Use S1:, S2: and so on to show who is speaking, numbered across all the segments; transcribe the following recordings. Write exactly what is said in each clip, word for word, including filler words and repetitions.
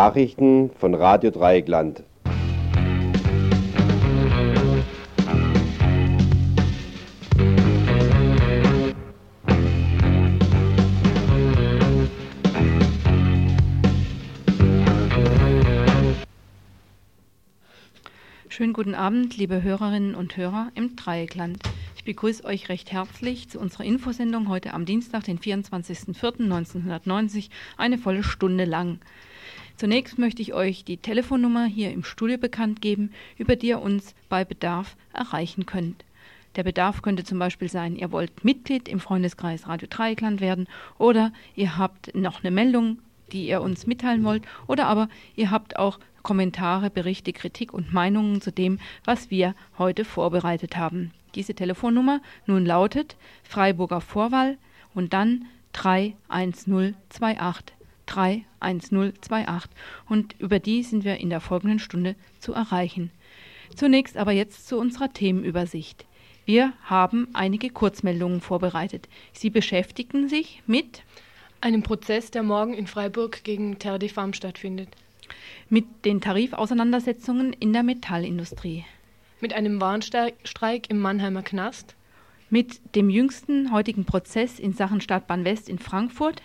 S1: Nachrichten von Radio Dreieckland.
S2: Schönen guten Abend, liebe Hörerinnen und Hörer im Dreieckland. Ich begrüße euch recht herzlich zu unserer Infosendung heute am Dienstag, den vierundzwanzigsten vierten neunzehnhundertneunzig, eine volle Stunde lang. Zunächst möchte ich euch die Telefonnummer hier im Studio bekannt geben, über die ihr uns bei Bedarf erreichen könnt. Der Bedarf könnte zum Beispiel sein, ihr wollt Mitglied im Freundeskreis Radio Dreieckland werden oder ihr habt noch eine Meldung, die ihr uns mitteilen wollt, oder aber ihr habt auch Kommentare, Berichte, Kritik und Meinungen zu dem, was wir heute vorbereitet haben. Diese Telefonnummer nun lautet Freiburger Vorwahl und dann drei eins null zwei acht. drei eins null zwei acht. Und über die sind wir in der folgenden Stunde zu erreichen. Zunächst aber jetzt zu unserer Themenübersicht. Wir haben einige Kurzmeldungen vorbereitet. Sie beschäftigen sich mit
S3: einem Prozess, der morgen in Freiburg gegen Terre des Femmes stattfindet.
S2: Mit den Tarifauseinandersetzungen in der Metallindustrie.
S3: Mit einem Warnstreik im Mannheimer Knast.
S2: Mit dem jüngsten heutigen Prozess in Sachen Stadtbahn West in Frankfurt.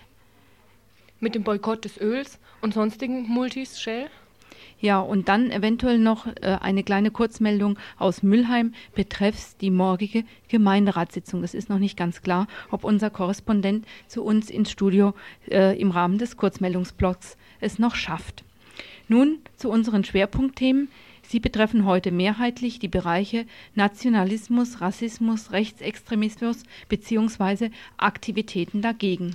S3: Mit dem Boykott des Öls und sonstigen Multis Shell.
S2: Ja, und dann eventuell noch äh, eine kleine Kurzmeldung aus Mülheim betreffs die morgige Gemeinderatssitzung. Es ist noch nicht ganz klar, ob unser Korrespondent zu uns ins Studio äh, im Rahmen des Kurzmeldungsblocks es noch schafft. Nun zu unseren Schwerpunktthemen. Sie betreffen heute mehrheitlich die Bereiche Nationalismus, Rassismus, Rechtsextremismus bzw. Aktivitäten dagegen.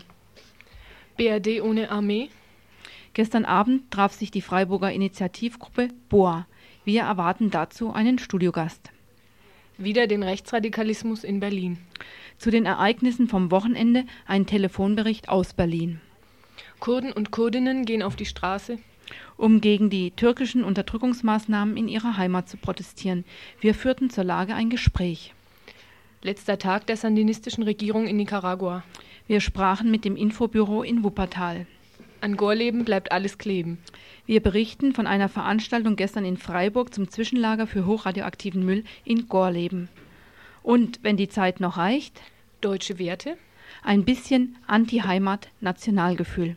S3: B R D ohne Armee.
S2: Gestern Abend traf sich die Freiburger Initiativgruppe B O A. Wir erwarten dazu einen Studiogast.
S3: Wieder den Rechtsradikalismus in Berlin.
S2: Zu den Ereignissen vom Wochenende ein Telefonbericht aus Berlin.
S3: Kurden und Kurdinnen gehen auf die Straße,
S2: um gegen die türkischen Unterdrückungsmaßnahmen in ihrer Heimat zu protestieren. Wir führten zur Lage ein Gespräch.
S3: Letzter Tag der sandinistischen Regierung in Nicaragua.
S2: Wir sprachen mit dem Infobüro in Wuppertal.
S3: An Gorleben bleibt alles kleben.
S2: Wir berichten von einer Veranstaltung gestern in Freiburg zum Zwischenlager für hochradioaktiven Müll in Gorleben. Und, wenn die Zeit noch reicht,
S3: deutsche Werte,
S2: ein bisschen Anti-Heimat-Nationalgefühl.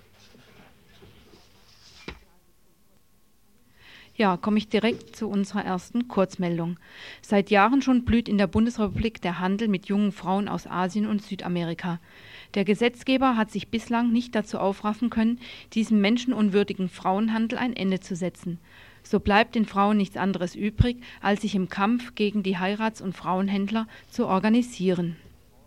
S2: Ja, komme ich direkt zu unserer ersten Kurzmeldung. Seit Jahren schon blüht in der Bundesrepublik der Handel mit jungen Frauen aus Asien und Südamerika. Der Gesetzgeber hat sich bislang nicht dazu aufraffen können, diesem menschenunwürdigen Frauenhandel ein Ende zu setzen. So bleibt den Frauen nichts anderes übrig, als sich im Kampf gegen die Heirats- und Frauenhändler zu organisieren.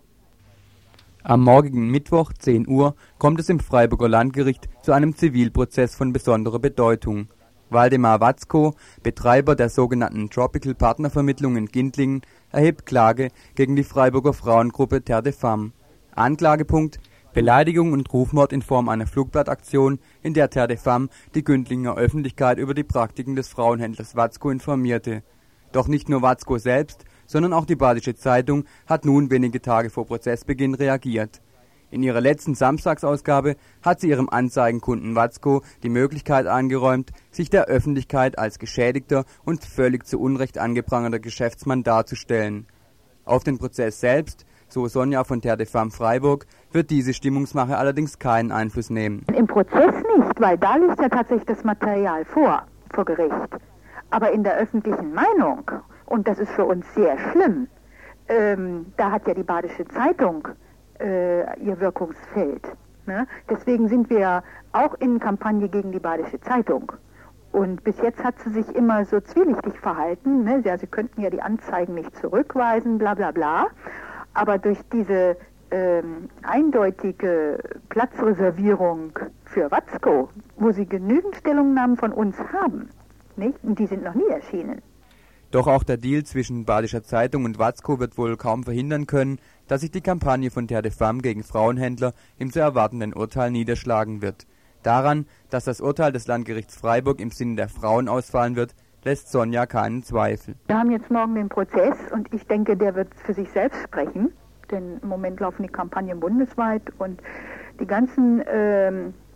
S4: Am morgigen Mittwoch, zehn Uhr, kommt es im Freiburger Landgericht zu einem Zivilprozess von besonderer Bedeutung. Waldemar Watzko, Betreiber der sogenannten Tropical Partnervermittlung in Gindlingen, erhebt Klage gegen die Freiburger Frauengruppe Terre des Femmes. Anklagepunkt: Beleidigung und Rufmord in Form einer Flugblattaktion, in der Terre des Femmes die Gündlinger Öffentlichkeit über die Praktiken des Frauenhändlers Watzko informierte. Doch nicht nur Watzko selbst, sondern auch die Badische Zeitung hat nun wenige Tage vor Prozessbeginn reagiert. In ihrer letzten Samstagsausgabe hat sie ihrem Anzeigenkunden Watzko die Möglichkeit eingeräumt, sich der Öffentlichkeit als geschädigter und völlig zu Unrecht angeprangerter Geschäftsmann darzustellen. Auf den Prozess selbst, so Sonja von Terre des Femmes Freiburg, wird diese Stimmungsmache allerdings keinen Einfluss nehmen.
S5: Im Prozess nicht, weil da liegt ja tatsächlich das Material vor, vor Gericht. Aber in der öffentlichen Meinung, und das ist für uns sehr schlimm, ähm, da hat ja die Badische Zeitung äh, ihr Wirkungsfeld. Ne? Deswegen sind wir auch in Kampagne gegen die Badische Zeitung. Und bis jetzt hat sie sich immer so zwielichtig verhalten. Ne? Ja, sie könnten ja die Anzeigen nicht zurückweisen, bla bla bla. Aber durch diese ähm, eindeutige Platzreservierung für Watzko, wo sie genügend Stellungnahmen von uns haben, nicht? Und die sind noch nie erschienen.
S4: Doch auch der Deal zwischen Badischer Zeitung und Watzko wird wohl kaum verhindern können, dass sich die Kampagne von Terre des Femmes gegen Frauenhändler im zu erwartenden Urteil niederschlagen wird. Daran, dass das Urteil des Landgerichts Freiburg im Sinne der Frauen ausfallen wird, lässt Sonja keinen Zweifel.
S5: Wir haben jetzt morgen den Prozess und ich denke, der wird für sich selbst sprechen, denn im Moment laufen die Kampagnen bundesweit und die ganzen ähm,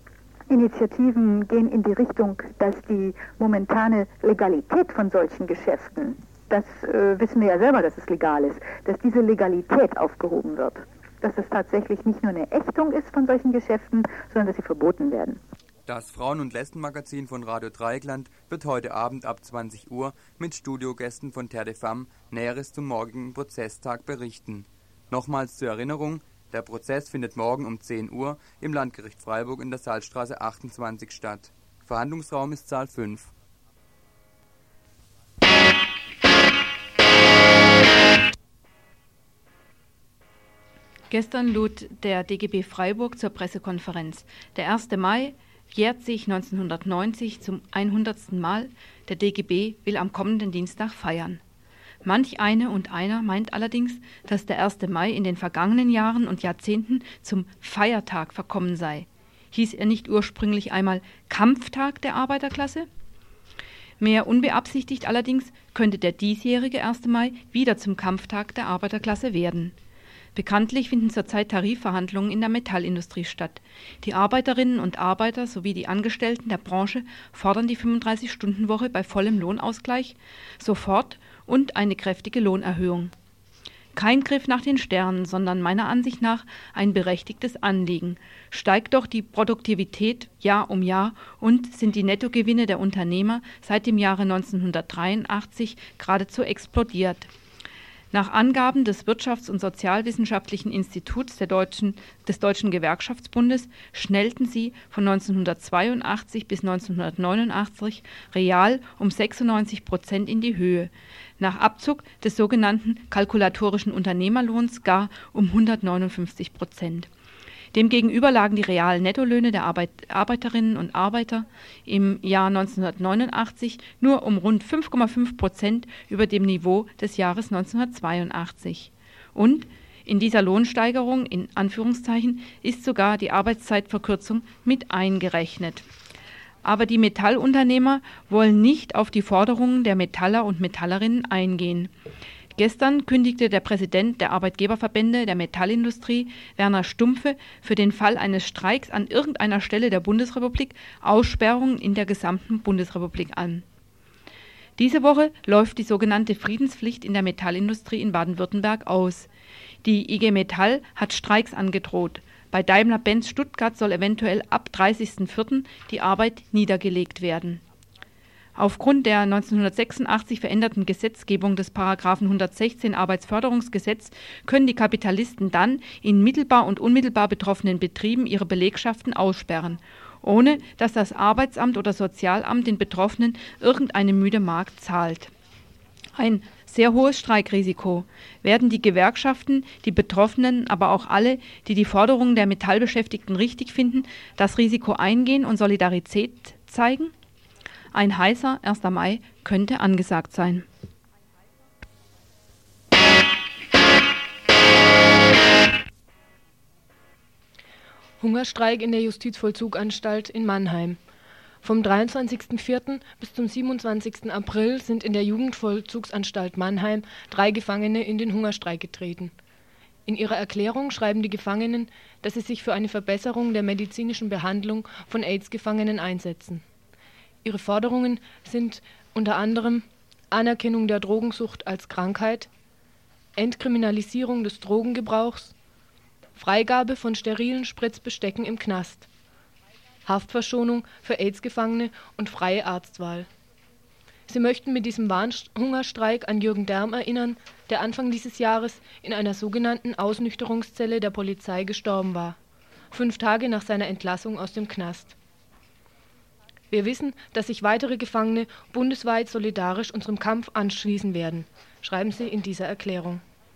S5: Initiativen gehen in die Richtung, dass die momentane Legalität von solchen Geschäften, das äh, wissen wir ja selber, dass es legal ist, dass diese Legalität aufgehoben wird. Dass es tatsächlich nicht nur eine Ächtung ist von solchen Geschäften, sondern dass sie verboten werden.
S4: Das Frauen- und Lesbenmagazin von Radio Dreieckland wird heute Abend ab zwanzig Uhr mit Studiogästen von Terre de Femme Näheres zum morgigen Prozesstag berichten. Nochmals zur Erinnerung, der Prozess findet morgen um zehn Uhr im Landgericht Freiburg in der Salzstraße achtundzwanzig statt. Verhandlungsraum ist Saal fünf.
S2: Gestern lud der D G B Freiburg zur Pressekonferenz. Der erste Mai jährt sich neunzehnhundertneunzig zum hundertsten Mal. Der D G B will am kommenden Dienstag feiern. Manch eine und einer meint allerdings, dass der erste Mai in den vergangenen Jahren und Jahrzehnten zum Feiertag verkommen sei. Hieß er nicht ursprünglich einmal Kampftag der Arbeiterklasse? Mehr unbeabsichtigt allerdings könnte der diesjährige erste Mai wieder zum Kampftag der Arbeiterklasse werden. Bekanntlich finden zurzeit Tarifverhandlungen in der Metallindustrie statt. Die Arbeiterinnen und Arbeiter sowie die Angestellten der Branche fordern die fünfunddreißig-Stunden-Woche bei vollem Lohnausgleich sofort und eine kräftige Lohnerhöhung. Kein Griff nach den Sternen, sondern meiner Ansicht nach ein berechtigtes Anliegen. Steigt doch die Produktivität Jahr um Jahr und sind die Nettogewinne der Unternehmer seit dem Jahre neunzehnhundertdreiundachtzig geradezu explodiert. Nach Angaben des Wirtschafts- und Sozialwissenschaftlichen Instituts der Deutschen, des Deutschen Gewerkschaftsbundes schnellten sie von neunzehnhundertzweiundachtzig bis neunzehnhundertneunundachtzig real um sechsundneunzig Prozent in die Höhe, nach Abzug des sogenannten kalkulatorischen Unternehmerlohns gar um hundertneunundfünfzig Prozent. Demgegenüber lagen die realen Nettolöhne der Arbeit, Arbeiterinnen und Arbeiter im Jahr neunzehnhundertneunundachtzig nur um rund fünf Komma fünf Prozent über dem Niveau des Jahres neunzehnhundertzweiundachtzig. Und in dieser Lohnsteigerung in Anführungszeichen ist sogar die Arbeitszeitverkürzung mit eingerechnet. Aber die Metallunternehmer wollen nicht auf die Forderungen der Metaller und Metallerinnen eingehen. Gestern kündigte der Präsident der Arbeitgeberverbände der Metallindustrie, Werner Stumpfe, für den Fall eines Streiks an irgendeiner Stelle der Bundesrepublik Aussperrungen in der gesamten Bundesrepublik an. Diese Woche läuft die sogenannte Friedenspflicht in der Metallindustrie in Baden-Württemberg aus. Die I G Metall hat Streiks angedroht. Bei Daimler-Benz Stuttgart soll eventuell ab dreißigsten vierten die Arbeit niedergelegt werden. Aufgrund der neunzehnhundertsechsundachtzig veränderten Gesetzgebung des Paragraphen hundertsechzehn Arbeitsförderungsgesetz können die Kapitalisten dann in mittelbar und unmittelbar betroffenen Betrieben ihre Belegschaften aussperren, ohne dass das Arbeitsamt oder Sozialamt den Betroffenen irgendeine müde Mark zahlt. Ein sehr hohes Streikrisiko. Werden die Gewerkschaften, die Betroffenen, aber auch alle, die die Forderungen der Metallbeschäftigten richtig finden, das Risiko eingehen und Solidarität zeigen? Ein heißer erster Mai könnte angesagt sein.
S3: Hungerstreik in der Justizvollzuganstalt in Mannheim. Vom dreiundzwanzigsten vierten bis zum siebenundzwanzigsten April sind in der Jugendvollzugsanstalt Mannheim drei Gefangene in den Hungerstreik getreten. In ihrer Erklärung schreiben die Gefangenen, dass sie sich für eine Verbesserung der medizinischen Behandlung von AIDS-Gefangenen einsetzen. Ihre Forderungen sind unter anderem Anerkennung der Drogensucht als Krankheit, Entkriminalisierung des Drogengebrauchs, Freigabe von sterilen Spritzbestecken im Knast, Haftverschonung für AIDS-Gefangene und freie Arztwahl. Sie möchten mit diesem Warnhungerstreik an Jürgen Derm erinnern, der Anfang dieses Jahres in einer sogenannten Ausnüchterungszelle der Polizei gestorben war, fünf Tage nach seiner Entlassung aus dem Knast. Wir wissen, dass sich weitere Gefangene bundesweit solidarisch unserem Kampf anschließen werden, schreiben sie in dieser Erklärung.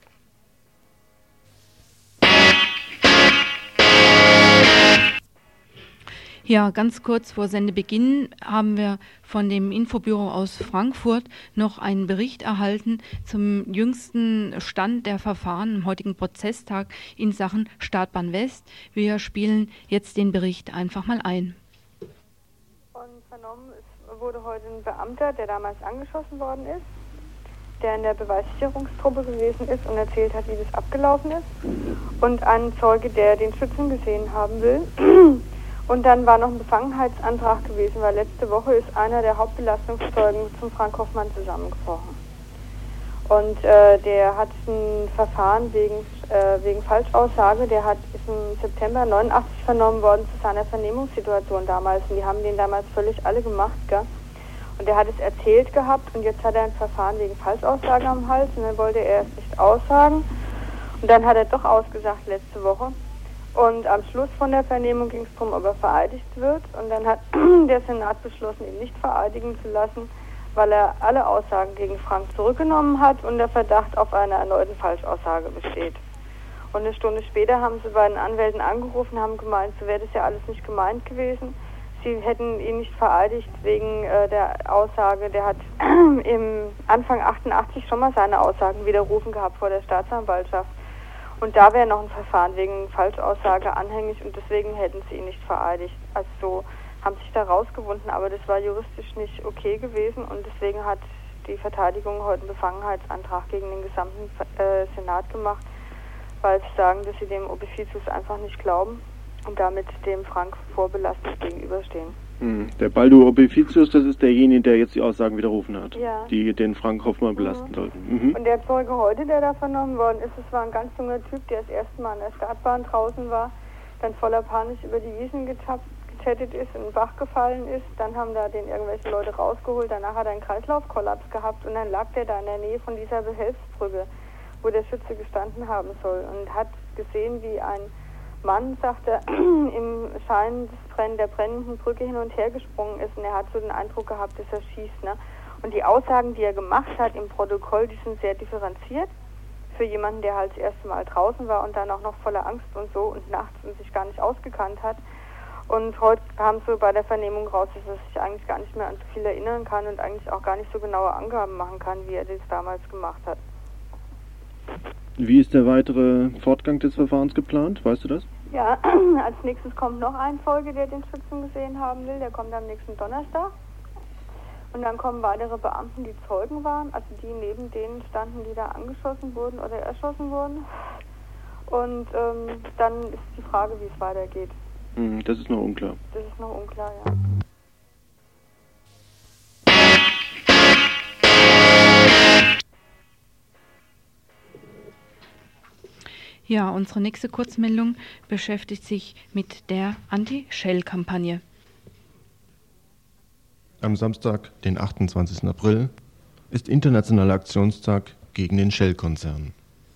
S2: Ja, ganz kurz vor Sendebeginn haben wir von dem Infobüro aus Frankfurt noch einen Bericht erhalten zum jüngsten Stand der Verfahren am heutigen Prozesstag in Sachen Startbahn West. Wir spielen jetzt den Bericht einfach mal ein.
S6: Vernommen, es wurde heute ein Beamter, der damals angeschossen worden ist, der in der Beweissicherungstruppe gewesen ist und erzählt hat, wie das abgelaufen ist, und ein Zeuge, der den Schützen gesehen haben will Und dann war noch ein Befangenheitsantrag gewesen, weil letzte Woche ist einer der Hauptbelastungszeugen zum Frank Hoffmann zusammengebrochen. Und äh, der hat ein Verfahren wegen, äh, wegen Falschaussage, der hat, ist im September neunundachtzig vernommen worden zu seiner Vernehmungssituation damals. Und die haben den damals völlig alle gemacht, gell? Und der hat es erzählt gehabt und jetzt hat er ein Verfahren wegen Falschaussage am Hals und dann wollte er es nicht aussagen. Und dann hat er doch ausgesagt letzte Woche. Und am Schluss von der Vernehmung ging es darum, ob er vereidigt wird. Und dann hat der Senat beschlossen, ihn nicht vereidigen zu lassen, weil er alle Aussagen gegen Frank zurückgenommen hat und der Verdacht auf eine erneute Falschaussage besteht. Und eine Stunde später haben sie bei den Anwälten angerufen, haben gemeint, so wäre das ja alles nicht gemeint gewesen. Sie hätten ihn nicht vereidigt wegen äh, der Aussage, der hat im Anfang achtundachtzig schon mal seine Aussagen widerrufen gehabt vor der Staatsanwaltschaft. Und da wäre noch ein Verfahren wegen Falschaussage anhängig und deswegen hätten sie ihn nicht vereidigt. Also so haben sich da rausgewunden, aber das war juristisch nicht okay gewesen und deswegen hat die Verteidigung heute einen Befangenheitsantrag gegen den gesamten äh, Senat gemacht, weil sie sagen, dass sie dem Obeficius einfach nicht glauben und damit dem Frank vorbelastet gegenüberstehen.
S7: Hm. Der Baldur Obeficius, das ist derjenige, der jetzt die Aussagen widerrufen hat, ja, die den Frank Hoffmann belasten mhm. sollten. Mhm.
S6: Und der Zeuge heute, der da vernommen worden ist, es war ein ganz junger Typ, der das erste Mal an der Startbahn draußen war, dann voller Panik über die Wiesen getappt, getettet ist, in den Bach gefallen ist, dann haben da den irgendwelche Leute rausgeholt, danach hat er einen Kreislaufkollaps gehabt und dann lag der da in der Nähe von dieser Behelfsbrücke, wo der Schütze gestanden haben soll und hat gesehen, wie ein Mann, sagt er, im Schein des Brenn, der brennenden Brücke hin und her gesprungen ist und er hat so den Eindruck gehabt, dass er schießt. Ne? Und die Aussagen, die er gemacht hat im Protokoll, die sind sehr differenziert für jemanden, der halt das erste Mal draußen war und dann auch noch voller Angst und so und nachts und sich gar nicht ausgekannt hat. Und heute kam so bei der Vernehmung raus, dass er sich eigentlich gar nicht mehr an so viel erinnern kann und eigentlich auch gar nicht so genaue Angaben machen kann, wie er das damals gemacht hat.
S7: Wie ist der weitere Fortgang des Verfahrens geplant? Weißt du das?
S6: Ja, als nächstes kommt noch ein Zeuge, der den Schützen gesehen haben will. Der kommt am nächsten Donnerstag. Und dann kommen weitere Beamten, die Zeugen waren, also die neben denen standen, die da angeschossen wurden oder erschossen wurden. Und ähm, dann ist die Frage, wie es weitergeht.
S7: Hm, das ist noch unklar.
S6: Das ist noch unklar, ja.
S2: Ja, unsere nächste Kurzmeldung beschäftigt sich mit der Anti-Shell-Kampagne.
S8: Am Samstag, den achtundzwanzigsten April, ist Internationaler Aktionstag gegen den Shell-Konzern.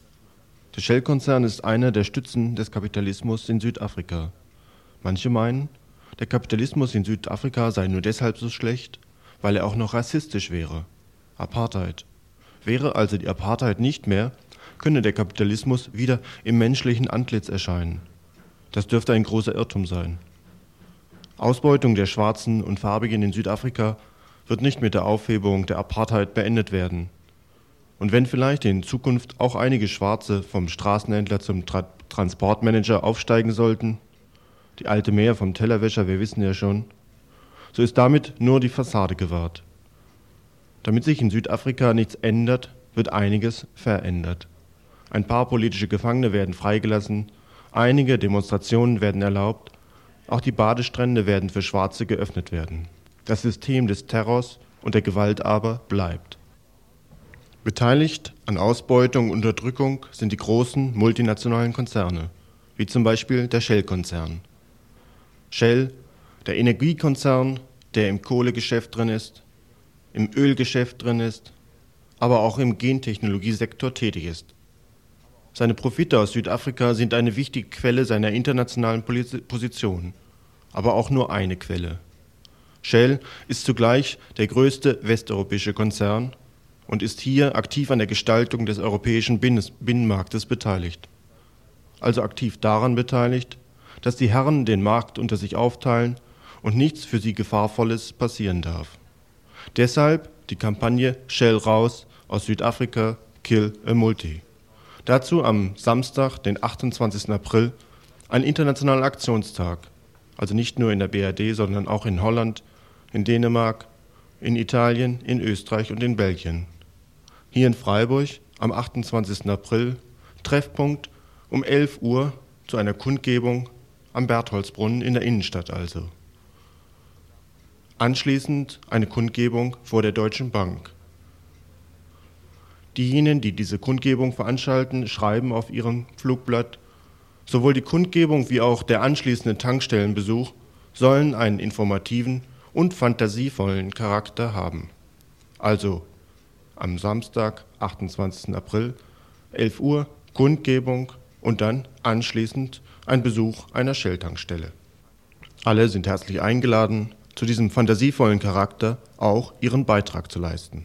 S8: Der Shell-Konzern ist einer der Stützen des Kapitalismus in Südafrika. Manche meinen, der Kapitalismus in Südafrika sei nur deshalb so schlecht, weil er auch noch rassistisch wäre. Apartheid. Wäre also die Apartheid nicht mehr, könne der Kapitalismus wieder im menschlichen Antlitz erscheinen. Das dürfte ein großer Irrtum sein. Ausbeutung der Schwarzen und Farbigen in Südafrika wird nicht mit der Aufhebung der Apartheid beendet werden. Und wenn vielleicht in Zukunft auch einige Schwarze vom Straßenhändler zum Tra- Transportmanager aufsteigen sollten, die alte Mehr vom Tellerwäscher, wir wissen ja schon, so ist damit nur die Fassade gewahrt. Damit sich in Südafrika nichts ändert, wird einiges verändert. Ein paar politische Gefangene werden freigelassen, einige Demonstrationen werden erlaubt, auch die Badestrände werden für Schwarze geöffnet werden. Das System des Terrors und der Gewalt aber bleibt. Beteiligt an Ausbeutung und Unterdrückung sind die großen multinationalen Konzerne, wie zum Beispiel der Shell-Konzern. Shell, der Energiekonzern, der im Kohlegeschäft drin ist, im Ölgeschäft drin ist, aber auch im Gentechnologiesektor tätig ist. Seine Profite aus Südafrika sind eine wichtige Quelle seiner internationalen Position, aber auch nur eine Quelle. Shell ist zugleich der größte westeuropäische Konzern und ist hier aktiv an der Gestaltung des europäischen Binnenmarktes beteiligt. Also aktiv daran beteiligt, dass die Herren den Markt unter sich aufteilen und nichts für sie Gefahrvolles passieren darf. Deshalb die Kampagne Shell raus aus Südafrika, Kill a Multi. Dazu am Samstag, den achtundzwanzigsten April, ein internationaler Aktionstag, also nicht nur in der B R D, sondern auch in Holland, in Dänemark, in Italien, in Österreich und in Belgien. Hier in Freiburg am achtundzwanzigsten April, Treffpunkt um elf Uhr zu einer Kundgebung am Bertholdsbrunnen in der Innenstadt also. Anschließend eine Kundgebung vor der Deutschen Bank. Diejenigen, die diese Kundgebung veranstalten, schreiben auf ihrem Flugblatt: Sowohl die Kundgebung wie auch der anschließende Tankstellenbesuch sollen einen informativen und fantasievollen Charakter haben. Also am Samstag, achtundzwanzigsten April, elf Uhr, Kundgebung und dann anschließend ein Besuch einer Shell-Tankstelle. Alle sind herzlich eingeladen, zu diesem fantasievollen Charakter auch ihren Beitrag zu leisten.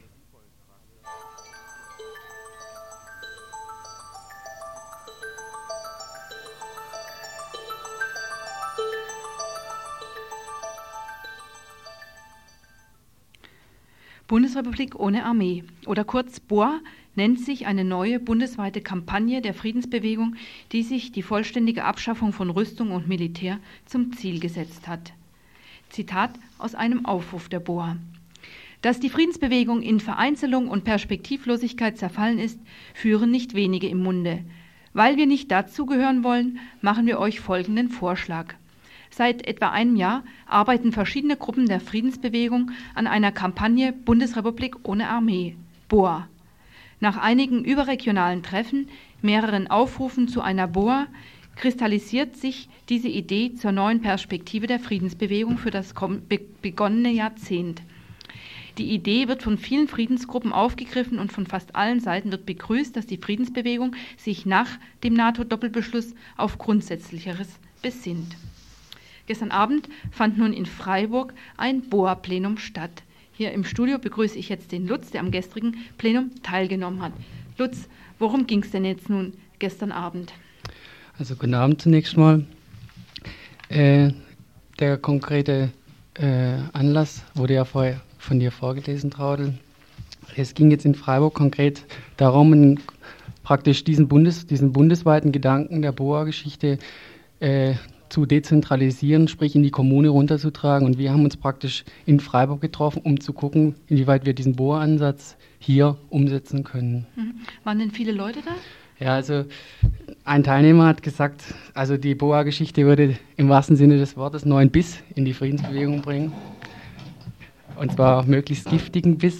S2: Bundesrepublik ohne Armee oder kurz B O A nennt sich eine neue bundesweite Kampagne der Friedensbewegung, die sich die vollständige Abschaffung von Rüstung und Militär zum Ziel gesetzt hat. Zitat aus einem Aufruf der B O A. Dass die Friedensbewegung in Vereinzelung und Perspektivlosigkeit zerfallen ist, führen nicht wenige im Munde. Weil wir nicht dazugehören wollen, machen wir euch folgenden Vorschlag. Seit etwa einem Jahr arbeiten verschiedene Gruppen der Friedensbewegung an einer Kampagne Bundesrepublik ohne Armee, B O A. Nach einigen überregionalen Treffen, mehreren Aufrufen zu einer B O A, kristallisiert sich diese Idee zur neuen Perspektive der Friedensbewegung für das begonnene Jahrzehnt. Die Idee wird von vielen Friedensgruppen aufgegriffen und von fast allen Seiten wird begrüßt, dass die Friedensbewegung sich nach dem NATO-Doppelbeschluss auf Grundsätzlicheres besinnt. Gestern Abend fand nun in Freiburg ein B O A-Plenum statt. Hier im Studio begrüße ich jetzt den Lutz, der am gestrigen Plenum teilgenommen hat. Lutz, worum ging es denn jetzt nun gestern Abend?
S9: Also guten Abend zunächst mal. Äh, der konkrete äh, Anlass wurde ja vorher von dir vorgelesen, Traudl. Es ging jetzt in Freiburg konkret darum, in, praktisch diesen, Bundes, diesen bundesweiten Gedanken der B O A-Geschichte äh, zu dezentralisieren, sprich in die Kommune runterzutragen. Und wir haben uns praktisch in Freiburg getroffen, um zu gucken, inwieweit wir diesen B O A-Ansatz hier umsetzen können.
S2: Mhm. Waren denn viele Leute da?
S9: Ja, also ein Teilnehmer hat gesagt, also die B O A-Geschichte würde im wahrsten Sinne des Wortes neuen Biss in die Friedensbewegung bringen. Und zwar möglichst giftigen Biss.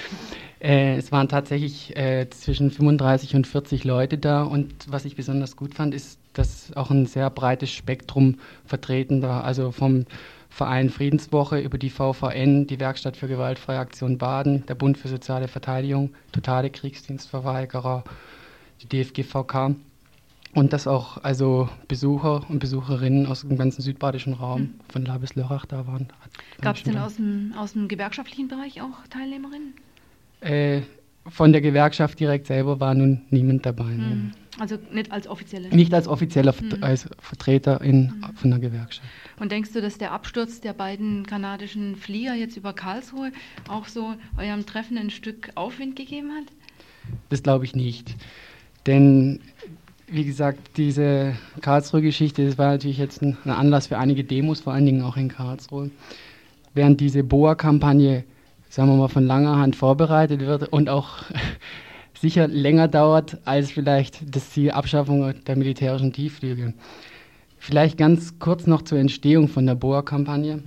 S9: Äh, es waren tatsächlich äh, zwischen fünfunddreißig und vierzig Leute da und was ich besonders gut fand, ist, dass auch ein sehr breites Spektrum vertreten war, also vom Verein Friedenswoche über die V V N, die Werkstatt für gewaltfreie Aktion Baden, der Bund für soziale Verteidigung, totale Kriegsdienstverweigerer, die D F G V K und dass auch also Besucher und Besucherinnen aus dem ganzen südbadischen Raum mhm. von La bis Lörrach da waren.
S2: Gab es denn aus dem, aus dem gewerkschaftlichen Bereich auch Teilnehmerinnen?
S9: Äh, von der Gewerkschaft direkt selber war nun niemand dabei.
S2: Mhm.
S9: Ne?
S2: Also nicht als offizielle?
S9: Nicht als offizieller mhm. als Vertreter in, mhm. von der Gewerkschaft.
S2: Und denkst du, dass der Absturz der beiden kanadischen Flieger jetzt über Karlsruhe auch so eurem Treffen ein Stück Aufwind gegeben hat?
S9: Das glaube ich nicht. Denn, wie gesagt, diese Karlsruhe-Geschichte, das war natürlich jetzt ein, ein Anlass für einige Demos, vor allen Dingen auch in Karlsruhe. Während diese B O A-Kampagne, sagen wir mal, von langer Hand vorbereitet wird und auch sicher länger dauert als vielleicht das Ziel Abschaffung der militärischen Tiefflüge. Vielleicht ganz kurz noch zur Entstehung von der B O A-Kampagne.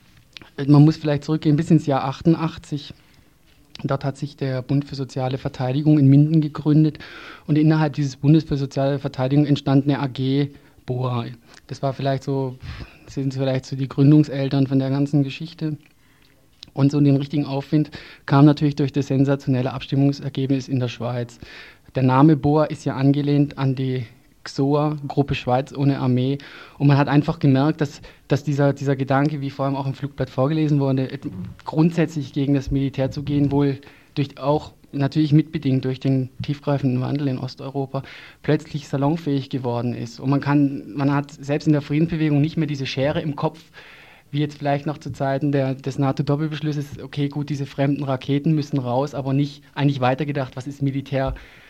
S9: Man muss vielleicht zurückgehen bis ins Jahr achtundachtzig. Dort hat sich der Bund für soziale Verteidigung in Minden gegründet und innerhalb dieses Bundes für soziale Verteidigung entstand eine A G B O A. Das war vielleicht so, sind vielleicht so die Gründungseltern von der ganzen Geschichte. Und so den richtigen Aufwind kam natürlich durch das sensationelle Abstimmungsergebnis in der Schweiz. Der Name B O A ist ja angelehnt an die X O A, Gruppe Schweiz ohne Armee. Und man hat einfach gemerkt, dass, dass dieser, dieser Gedanke, wie vor allem auch im Flugblatt vorgelesen wurde, grundsätzlich gegen das Militär zu gehen, wohl durch auch natürlich mitbedingt durch den tiefgreifenden Wandel in Osteuropa, plötzlich salonfähig geworden ist. Und man kann, man hat selbst in der Friedensbewegung nicht mehr diese Schere im Kopf, wie jetzt vielleicht noch zu Zeiten der, des NATO-Doppelbeschlusses, okay, gut, diese fremden Raketen müssen raus, aber nicht eigentlich weitergedacht, was ist Militär,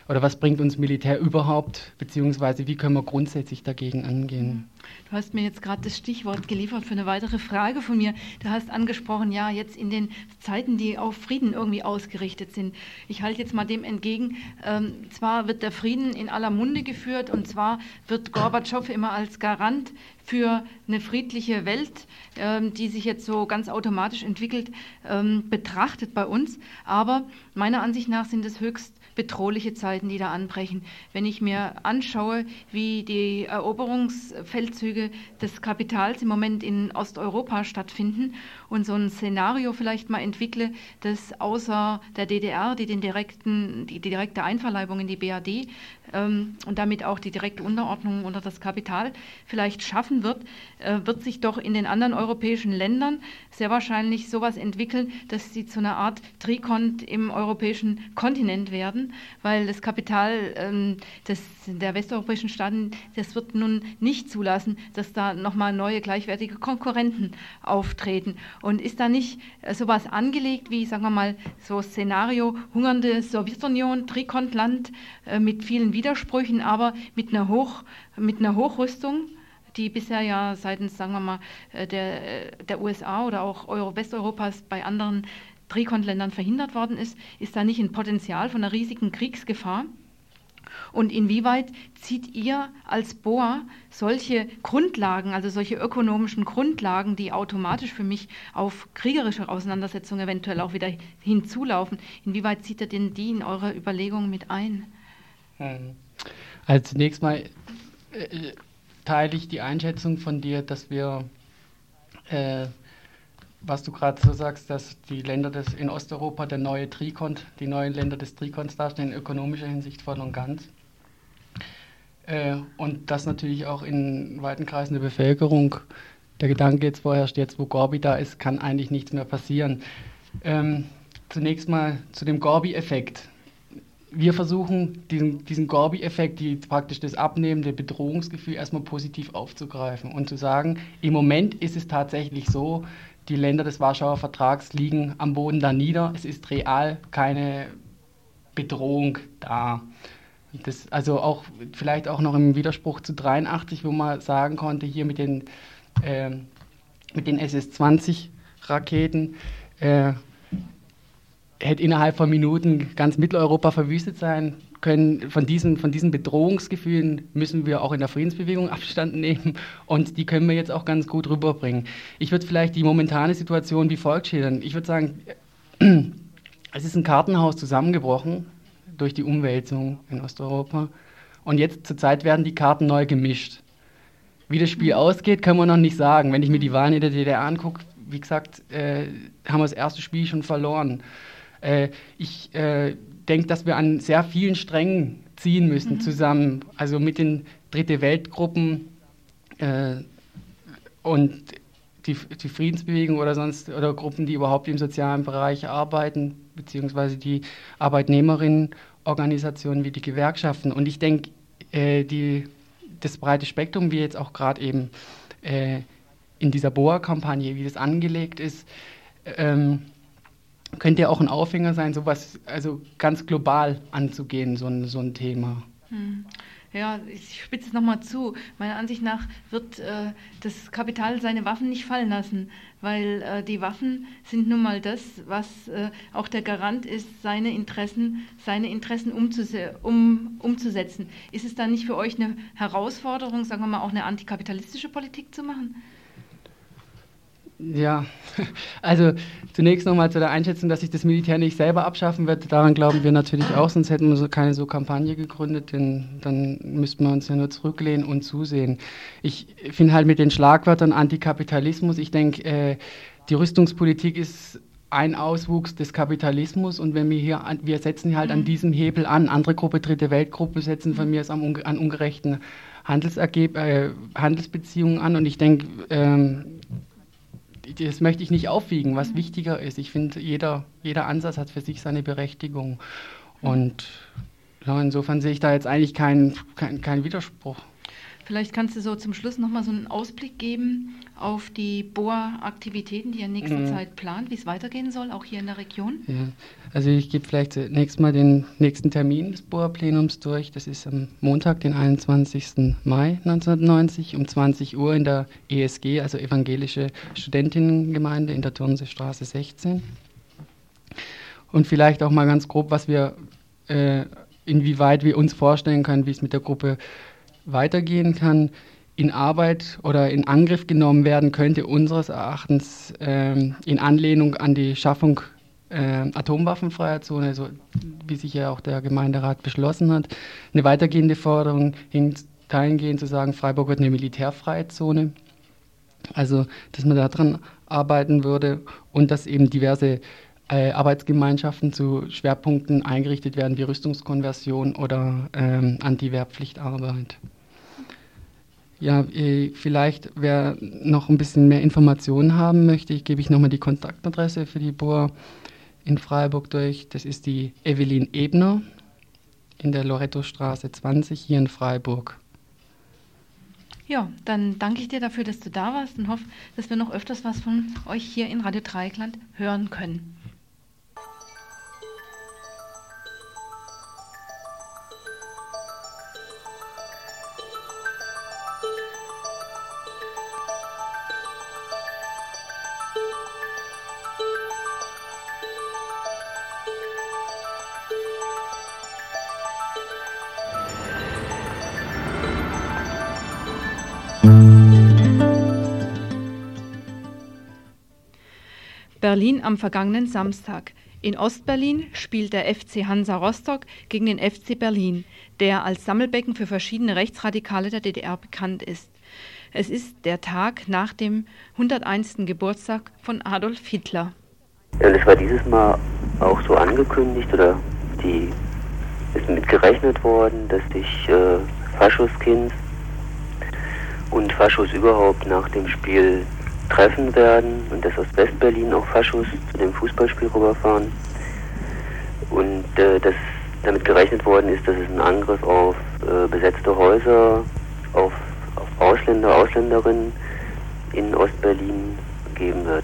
S9: oder was bringt uns Militär überhaupt, beziehungsweise wie können wir grundsätzlich dagegen angehen?
S2: Du hast mir jetzt gerade das Stichwort geliefert für eine weitere Frage von mir. Du hast angesprochen, ja, jetzt in den Zeiten, die auf Frieden irgendwie ausgerichtet sind. Ich halte jetzt mal dem entgegen, ähm, zwar wird der Frieden in aller Munde geführt und zwar wird Gorbatschow immer als Garant für eine friedliche Welt, ähm, die sich jetzt so ganz automatisch entwickelt, ähm, betrachtet bei uns. Aber meiner Ansicht nach sind es höchst bedrohliche Zeiten, die da anbrechen. Wenn ich mir anschaue, wie die Eroberungsfeldzüge des Kapitals im Moment in Osteuropa stattfinden und so ein Szenario vielleicht mal entwickle, das außer der D D R, die, den direkten, die, die direkte Einverleibung in die B R D ähm, und damit auch die direkte Unterordnung unter das Kapital vielleicht schaffen wird, äh, wird sich doch in den anderen europäischen Ländern sehr wahrscheinlich sowas entwickeln, dass sie zu einer Art Trikont im europäischen Kontinent werden, weil das Kapital ähm, des, der westeuropäischen Staaten, das wird nun nicht zulassen, dass da nochmal neue gleichwertige Konkurrenten auftreten. Und ist da nicht äh, sowas angelegt wie, sagen wir mal, so Szenario hungernde Sowjetunion, Trikontland äh, mit vielen Widersprüchen, aber mit einer, Hoch, mit einer Hochrüstung, die bisher ja seitens, sagen wir mal, der, der U S A oder auch Euro Westeuropas bei anderen Trikontländern verhindert worden ist, ist da nicht ein Potenzial von einer riesigen Kriegsgefahr? Und inwieweit zieht ihr als B O A solche Grundlagen, also solche ökonomischen Grundlagen, die automatisch für mich auf kriegerische Auseinandersetzungen eventuell auch wieder hinzulaufen, inwieweit zieht ihr denn die in eure Überlegungen mit ein?
S9: Also zunächst mal äh, teile ich die Einschätzung von dir, dass wir, äh, was du gerade so sagst, dass die Länder des, in Osteuropa der neue Trikont, die neuen Länder des Trikons darstellen, in ökonomischer Hinsicht voll und ganz. Äh, und das natürlich auch in weiten Kreisen der Bevölkerung. Der Gedanke jetzt vorherrscht, jetzt wo Gorbi da ist, kann eigentlich nichts mehr passieren. Ähm, zunächst mal zu dem Gorbi-Effekt. Wir versuchen, diesen, diesen Gorbi-Effekt, die praktisch das abnehmende Bedrohungsgefühl erstmal positiv aufzugreifen und zu sagen, im Moment ist es tatsächlich so, die Länder des Warschauer Vertrags liegen am Boden da nieder, es ist real keine Bedrohung da. Das, also auch vielleicht auch noch im Widerspruch zu dreiundachtzig, wo man sagen konnte, hier mit den, äh, mit den S S zwanzig Raketen, äh, hätte innerhalb von Minuten ganz Mitteleuropa verwüstet sein können. Von diesen, von diesen Bedrohungsgefühlen müssen wir auch in der Friedensbewegung Abstand nehmen und die können wir jetzt auch ganz gut rüberbringen. Ich würde vielleicht die momentane Situation wie folgt schildern. Ich würde sagen, es ist ein Kartenhaus zusammengebrochen durch die Umwälzung in Osteuropa und jetzt zurzeit werden die Karten neu gemischt. Wie das Spiel ausgeht, können wir noch nicht sagen. Wenn ich mir die Wahlen in der D D R angucke, wie gesagt, äh, haben wir das erste Spiel schon verloren. Äh, ich äh, denke, dass wir an sehr vielen Strängen ziehen müssen mhm. zusammen, also mit den Dritte Weltgruppen äh, und die, die Friedensbewegung oder sonst oder Gruppen, die überhaupt im sozialen Bereich arbeiten, beziehungsweise die Arbeitnehmerinnenorganisationen wie die Gewerkschaften. Und ich denke, äh, die, das breite Spektrum, wie jetzt auch gerade eben äh, in dieser B O A-Kampagne, wie das angelegt ist, ähm, könnte ja auch ein Aufhänger sein, sowas also ganz global anzugehen, so ein, so ein Thema.
S2: Hm. Ja, ich spitze es nochmal zu. Meiner Ansicht nach wird äh, das Kapital seine Waffen nicht fallen lassen, weil äh, die Waffen sind nun mal das, was äh, auch der Garant ist, seine Interessen, seine Interessen umzuse- um, umzusetzen. Ist es dann nicht für euch eine Herausforderung, sagen wir mal, auch eine antikapitalistische Politik zu machen?
S9: Ja, also zunächst nochmal zu der Einschätzung, dass sich das Militär nicht selber abschaffen wird. Daran glauben wir natürlich auch, sonst hätten wir so keine so Kampagne gegründet, denn dann müssten wir uns ja nur zurücklehnen und zusehen. Ich finde halt mit den Schlagwörtern Antikapitalismus, ich denke, äh, die Rüstungspolitik ist ein Auswuchs des Kapitalismus und wenn wir hier, an, wir setzen halt an diesem Hebel an, andere Gruppe, Dritte Weltgruppe setzen von mir aus an, an ungerechten Handelsergeb- äh, Handelsbeziehungen an und ich denke, ähm, das möchte ich nicht aufwiegen, was wichtiger ist. Ich finde, jeder, jeder Ansatz hat für sich seine Berechtigung. Und ja, insofern sehe ich da jetzt eigentlich keinen kein, kein Widerspruch.
S2: Vielleicht kannst du so zum Schluss nochmal so einen Ausblick geben auf die B O A-Aktivitäten, die ihr in nächster mhm. Zeit plant, wie es weitergehen soll, auch hier in der Region.
S9: Ja, also ich gebe vielleicht zunächst mal den nächsten Termin des B O A-Plenums durch. Das ist am Montag, den einundzwanzigsten Mai neunzehnhundertneunzig um zwanzig Uhr in der E S G, also Evangelische Studentinnengemeinde in der Turnseestraße sechzehn. Und vielleicht auch mal ganz grob, was wir, äh, inwieweit wir uns vorstellen können, wie es mit der Gruppe weitergehen kann. In Arbeit oder in Angriff genommen werden könnte unseres Erachtens ähm, in Anlehnung an die Schaffung äh, atomwaffenfreier Zone, so wie sich ja auch der Gemeinderat beschlossen hat, eine weitergehende Forderung hin, dahingehend zu sagen, Freiburg wird eine militärfreie Zone. Also, dass man daran arbeiten würde und dass eben diverse äh, Arbeitsgemeinschaften zu Schwerpunkten eingerichtet werden, wie Rüstungskonversion oder ähm, Anti-Wehrpflichtarbeit. Ja, vielleicht, wer noch ein bisschen mehr Informationen haben möchte, gebe ich nochmal die Kontaktadresse für die B O A in Freiburg durch. Das ist die Evelyn Ebner in der Lorettostraße zwanzig hier in Freiburg.
S2: Ja, dann danke ich dir dafür, dass du da warst und hoffe, dass wir noch öfters was von euch hier in Radio Dreieckland hören können. Berlin am vergangenen Samstag. In Ostberlin spielt der F C Hansa Rostock gegen den F C Berlin, der als Sammelbecken für verschiedene Rechtsradikale der D D R bekannt ist. Es ist der Tag nach dem hunderteinsten Geburtstag von Adolf Hitler.
S10: Ja, das war dieses Mal auch so angekündigt oder die ist mit gerechnet worden, dass sich äh, Faschuskind und Faschos überhaupt nach dem Spiel treffen werden und dass aus Westberlin auch Faschos zu dem Fußballspiel rüberfahren und äh, dass damit gerechnet worden ist, dass es einen Angriff auf äh, besetzte Häuser, auf, auf Ausländer, Ausländerinnen in Ostberlin geben wird.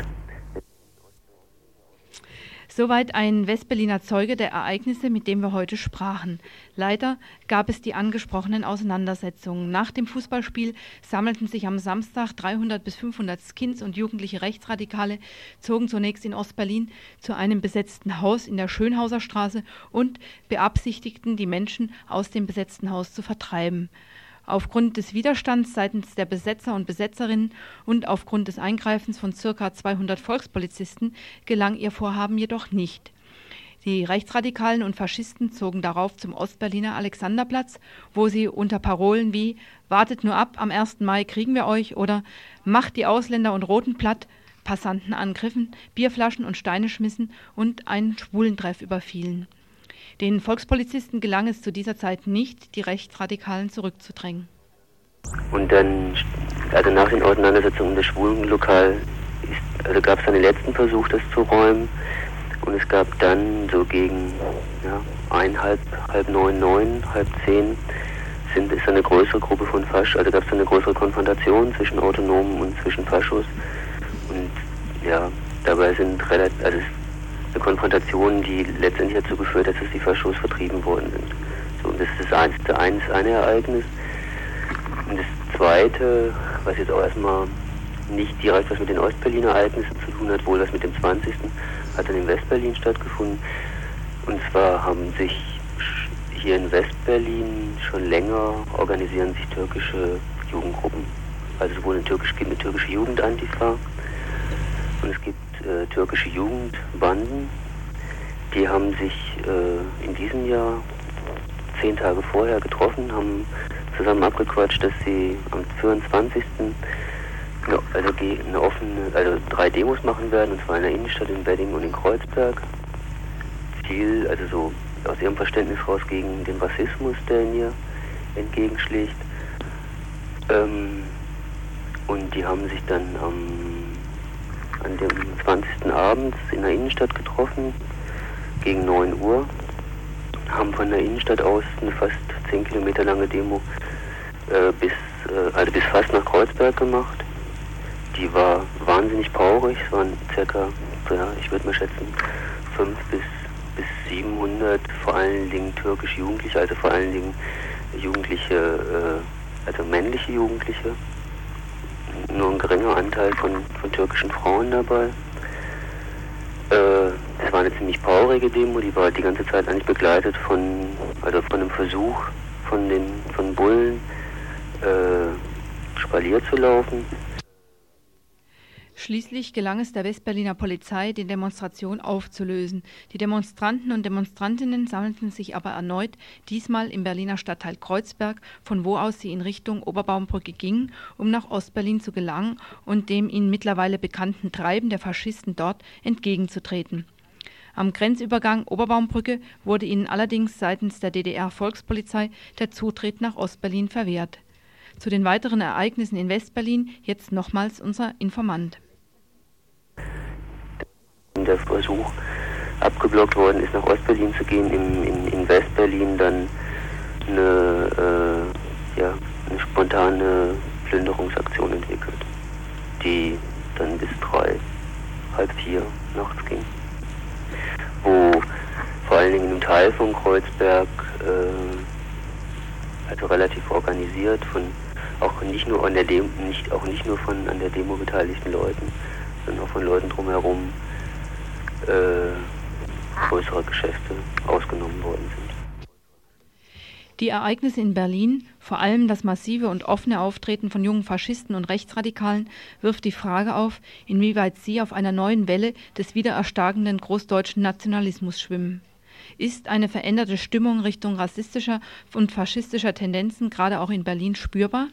S2: Soweit ein Westberliner Zeuge der Ereignisse, mit dem wir heute sprachen. Leider gab es die angesprochenen Auseinandersetzungen. Nach dem Fußballspiel sammelten sich am Samstag dreihundert bis fünfhundert Skinds und jugendliche Rechtsradikale, zogen zunächst in Ostberlin zu einem besetzten Haus in der Schönhauser Straße und beabsichtigten, die Menschen aus dem besetzten Haus zu vertreiben. Aufgrund des Widerstands seitens der Besetzer und Besetzerinnen und aufgrund des Eingreifens von ca. zweihundert Volkspolizisten gelang ihr Vorhaben jedoch nicht. Die Rechtsradikalen und Faschisten zogen darauf zum Ostberliner Alexanderplatz, wo sie unter Parolen wie »Wartet nur ab, am ersten Mai kriegen wir euch« oder »Macht die Ausländer und Roten platt« Passanten angriffen, Bierflaschen und Steine schmissen und einen Schwulentreff überfielen. Den Volkspolizisten gelang es zu dieser Zeit nicht, die Rechtsradikalen zurückzudrängen.
S10: Und dann, also nach den Auseinandersetzungen des Schwulenlokal, ist, also gab es dann den letzten Versuch, das zu räumen. Und es gab dann so gegen ja, ein, halb, halb neun, neun, halb zehn, sind, ist eine größere Gruppe von Fasch, also gab es eine größere Konfrontation zwischen Autonomen und zwischen Faschos. Und ja, dabei sind relativ, also eine Konfrontation, die letztendlich dazu geführt hat, dass die Faschos vertrieben worden sind. So, und das ist das einzige, eins, eine Ereignis. Und das zweite, was jetzt auch erstmal nicht direkt was mit den Ostberliner Ereignissen zu tun hat, wohl was mit dem zwanzigsten hat dann in Westberlin stattgefunden. Und zwar haben sich hier in Westberlin schon länger organisieren sich türkische Jugendgruppen. Also sowohl eine türkische, eine türkische Jugendantifa und es gibt äh, türkische Jugendbanden, die haben sich äh, in diesem Jahr zehn Tage vorher getroffen, haben zusammen abgequatscht, dass sie am vierundzwanzigsten eine, also eine offene, also drei Demos machen werden, und zwar in der Innenstadt in Wedding und in Kreuzberg. Ziel, also so aus ihrem Verständnis raus gegen den Rassismus, der in ihr entgegenschlägt. Ähm, und die haben sich dann am an dem zwanzigsten abends in der Innenstadt getroffen, gegen neun Uhr, haben von der Innenstadt aus eine fast zehn Kilometer lange Demo äh, bis äh, also bis fast nach Kreuzberg gemacht. Die war wahnsinnig paurig. Es waren circa, ja, ich würde mal schätzen, fünf bis, bis siebenhundert, vor allen Dingen türkische Jugendliche, also vor allen Dingen Jugendliche, äh, also männliche Jugendliche. Nur ein geringer Anteil von, von türkischen Frauen dabei. Äh, das war eine ziemlich paurige Demo, die war die ganze Zeit eigentlich begleitet von, also von einem Versuch von den von Bullen, äh, Spalier zu laufen.
S2: Schließlich gelang es der Westberliner Polizei, die Demonstration aufzulösen. Die Demonstranten und Demonstrantinnen sammelten sich aber erneut, diesmal im Berliner Stadtteil Kreuzberg, von wo aus sie in Richtung Oberbaumbrücke gingen, um nach Ostberlin zu gelangen und dem ihnen mittlerweile bekannten Treiben der Faschisten dort entgegenzutreten. Am Grenzübergang Oberbaumbrücke wurde ihnen allerdings seitens der D D R-Volkspolizei der Zutritt nach Ostberlin verwehrt. Zu den weiteren Ereignissen in Westberlin jetzt nochmals unser Informant.
S10: Der Versuch abgeblockt worden ist, nach Ostberlin zu gehen, in, in, in Westberlin dann eine, äh, ja, eine spontane Plünderungsaktion entwickelt, die dann bis drei, halb vier nachts ging. Wo vor allen Dingen in einem Teil von Kreuzberg, äh, also relativ organisiert, von auch nicht nur an der Demo, nicht, auch nicht nur von an der Demo beteiligten Leuten, sondern auch von Leuten drumherum, äh, größere Geschäfte ausgenommen worden sind.
S2: Die Ereignisse in Berlin, vor allem das massive und offene Auftreten von jungen Faschisten und Rechtsradikalen, wirft die Frage auf, inwieweit sie auf einer neuen Welle des wiedererstarkenden großdeutschen Nationalismus schwimmen. Ist eine veränderte Stimmung Richtung rassistischer und faschistischer Tendenzen gerade auch in Berlin spürbar?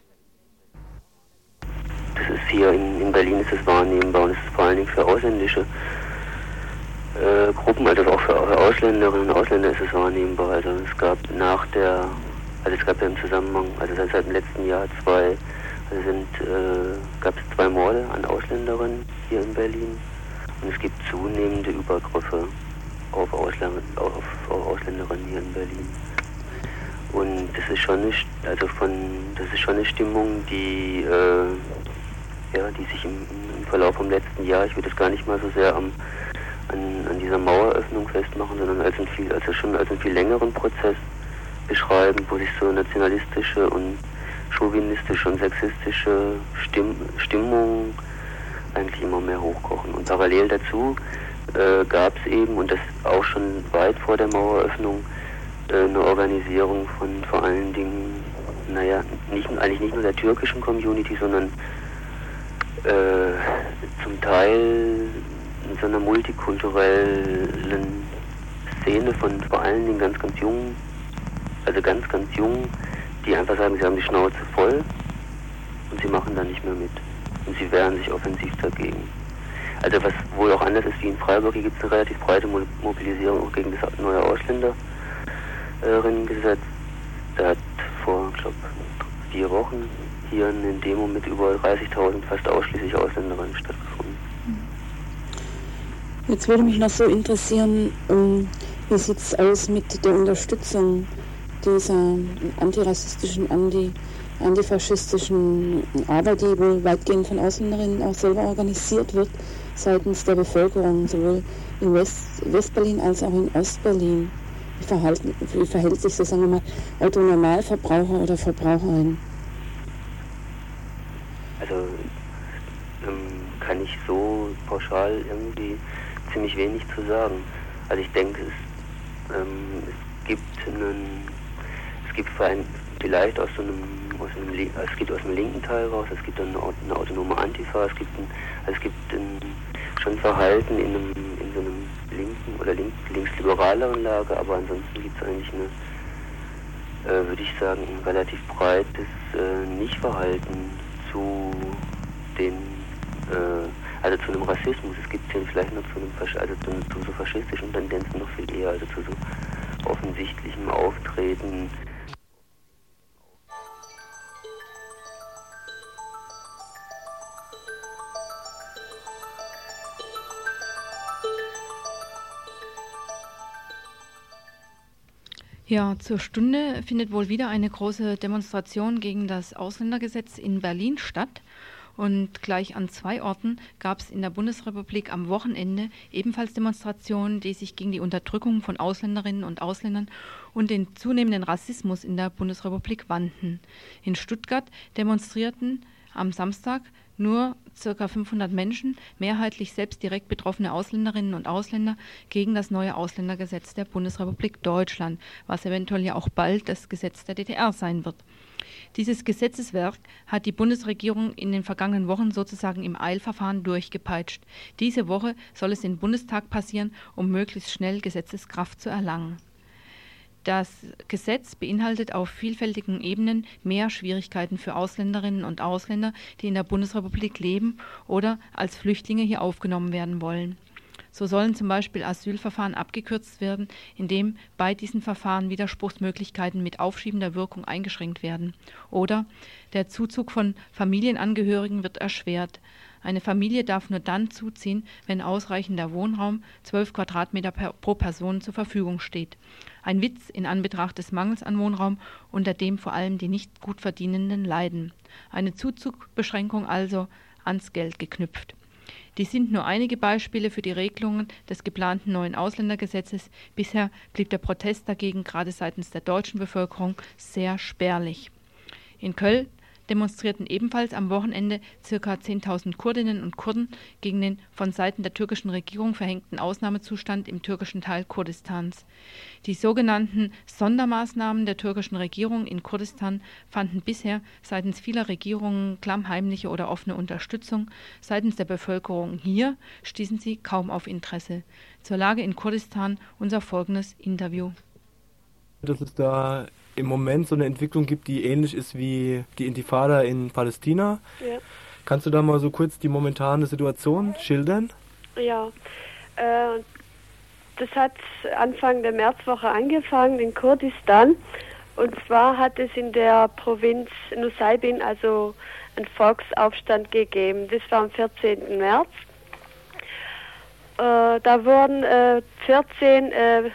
S10: Das ist hier in, in Berlin ist es wahrnehmbar und es ist vor allen Dingen für ausländische äh, Gruppen, also auch für, für Ausländerinnen und Ausländer ist es wahrnehmbar. Also es gab nach der, also es gab ja im Zusammenhang, also seit, seit dem letzten Jahr zwei, also sind, äh, gab es zwei Morde an Ausländerinnen hier in Berlin und es gibt zunehmende Übergriffe auf, Ausländer, auf, auf Ausländerinnen hier in Berlin. Und das ist schon eine, also von, das ist schon eine Stimmung, die, äh, ja, die sich im, im Verlauf vom letzten Jahr, ich würde es gar nicht mal so sehr am, an, an dieser Maueröffnung festmachen, sondern als ein viel, also schon als einen viel längeren Prozess beschreiben, wo sich so nationalistische und chauvinistische und sexistische Stimm, Stimmungen eigentlich immer mehr hochkochen. Und parallel dazu äh, gab es eben, und das auch schon weit vor der Maueröffnung, äh, eine Organisierung von vor allen Dingen, naja, nicht, eigentlich nicht nur der türkischen Community, sondern äh, zum Teil in so einer multikulturellen Szene von vor allen Dingen ganz, ganz jungen, also ganz, ganz jungen, die einfach sagen, sie haben die Schnauze voll und sie machen da nicht mehr mit. Und sie wehren sich offensiv dagegen. Also was wohl auch anders ist wie in Freiburg, hier gibt es eine relativ breite Mobilisierung auch gegen das neue Ausländerinnengesetz. Da hat vor, ich glaube, vier Wochen hier eine Demo mit über dreißigtausend fast ausschließlich Ausländerinnen stattgefunden.
S11: Jetzt würde mich noch so interessieren, um, wie sieht es aus mit der Unterstützung dieser antirassistischen, anti, antifaschistischen Arbeit, die wohl weitgehend von Ausländerinnen auch selber organisiert wird, seitens der Bevölkerung, sowohl in West, Westberlin als auch in Ostberlin. Wie, verhalten, wie verhält sich so, sagen wir mal, Autonormalverbraucher oder Verbraucherin?
S10: Also ähm, kann ich so pauschal irgendwie ziemlich wenig zu sagen. Also ich denke, es, ähm, es gibt einen, es gibt vielleicht aus so einem, aus einem, es gibt aus dem linken Teil raus, es gibt eine, eine autonome Antifa, es gibt ein, also es gibt ein, schon Verhalten in einem, in so einem linken oder link, linksliberaleren Lager, aber ansonsten gibt es eigentlich eine, äh, würde ich sagen, ein relativ breites äh, Nichtverhalten zu den, äh, also zu einem Rassismus. Es gibt ja vielleicht noch zu einem, also zu, zu so faschistischen Tendenzen noch viel eher, also zu so offensichtlichem Auftreten.
S2: Ja, zur Stunde findet wohl wieder eine große Demonstration gegen das Ausländergesetz in Berlin statt. Und gleich an zwei Orten gab es in der Bundesrepublik am Wochenende ebenfalls Demonstrationen, die sich gegen die Unterdrückung von Ausländerinnen und Ausländern und den zunehmenden Rassismus in der Bundesrepublik wandten. In Stuttgart demonstrierten am Samstag nur ca. fünfhundert Menschen, mehrheitlich selbst direkt betroffene Ausländerinnen und Ausländer, gegen das neue Ausländergesetz der Bundesrepublik Deutschland, was eventuell ja auch bald das Gesetz der D D R sein wird. Dieses Gesetzeswerk hat die Bundesregierung in den vergangenen Wochen sozusagen im Eilverfahren durchgepeitscht. Diese Woche soll es im Bundestag passieren, um möglichst schnell Gesetzeskraft zu erlangen. Das Gesetz beinhaltet auf vielfältigen Ebenen mehr Schwierigkeiten für Ausländerinnen und Ausländer, die in der Bundesrepublik leben oder als Flüchtlinge hier aufgenommen werden wollen. So sollen zum Beispiel Asylverfahren abgekürzt werden, indem bei diesen Verfahren Widerspruchsmöglichkeiten mit aufschiebender Wirkung eingeschränkt werden. Oder der Zuzug von Familienangehörigen wird erschwert. Eine Familie darf nur dann zuziehen, wenn ausreichender Wohnraum, zwölf Quadratmeter per, pro Person, zur Verfügung steht. Ein Witz in Anbetracht des Mangels an Wohnraum, unter dem vor allem die nicht gut Verdienenden leiden. Eine Zuzugbeschränkung also ans Geld geknüpft. Dies sind nur einige Beispiele für die Regelungen des geplanten neuen Ausländergesetzes. Bisher blieb der Protest dagegen gerade seitens der deutschen Bevölkerung sehr spärlich. In Köln demonstrierten ebenfalls am Wochenende ca. zehntausend Kurdinnen und Kurden gegen den von Seiten der türkischen Regierung verhängten Ausnahmezustand im türkischen Teil Kurdistans. Die sogenannten Sondermaßnahmen der türkischen Regierung in Kurdistan fanden bisher seitens vieler Regierungen klammheimliche oder offene Unterstützung. Seitens der Bevölkerung hier stießen sie kaum auf Interesse. Zur Lage in Kurdistan unser folgendes Interview.
S12: Dass es da im Moment so eine Entwicklung gibt, die ähnlich ist wie die Intifada in Palästina.
S13: Ja.
S12: Kannst du da mal so kurz die momentane Situation schildern?
S13: Ja, äh, das hat Anfang der Märzwoche angefangen in Kurdistan. Und zwar hat es in der Provinz Nusaybin also einen Volksaufstand gegeben. Das war am vierzehnten März. Äh, da wurden äh, vierzehn äh,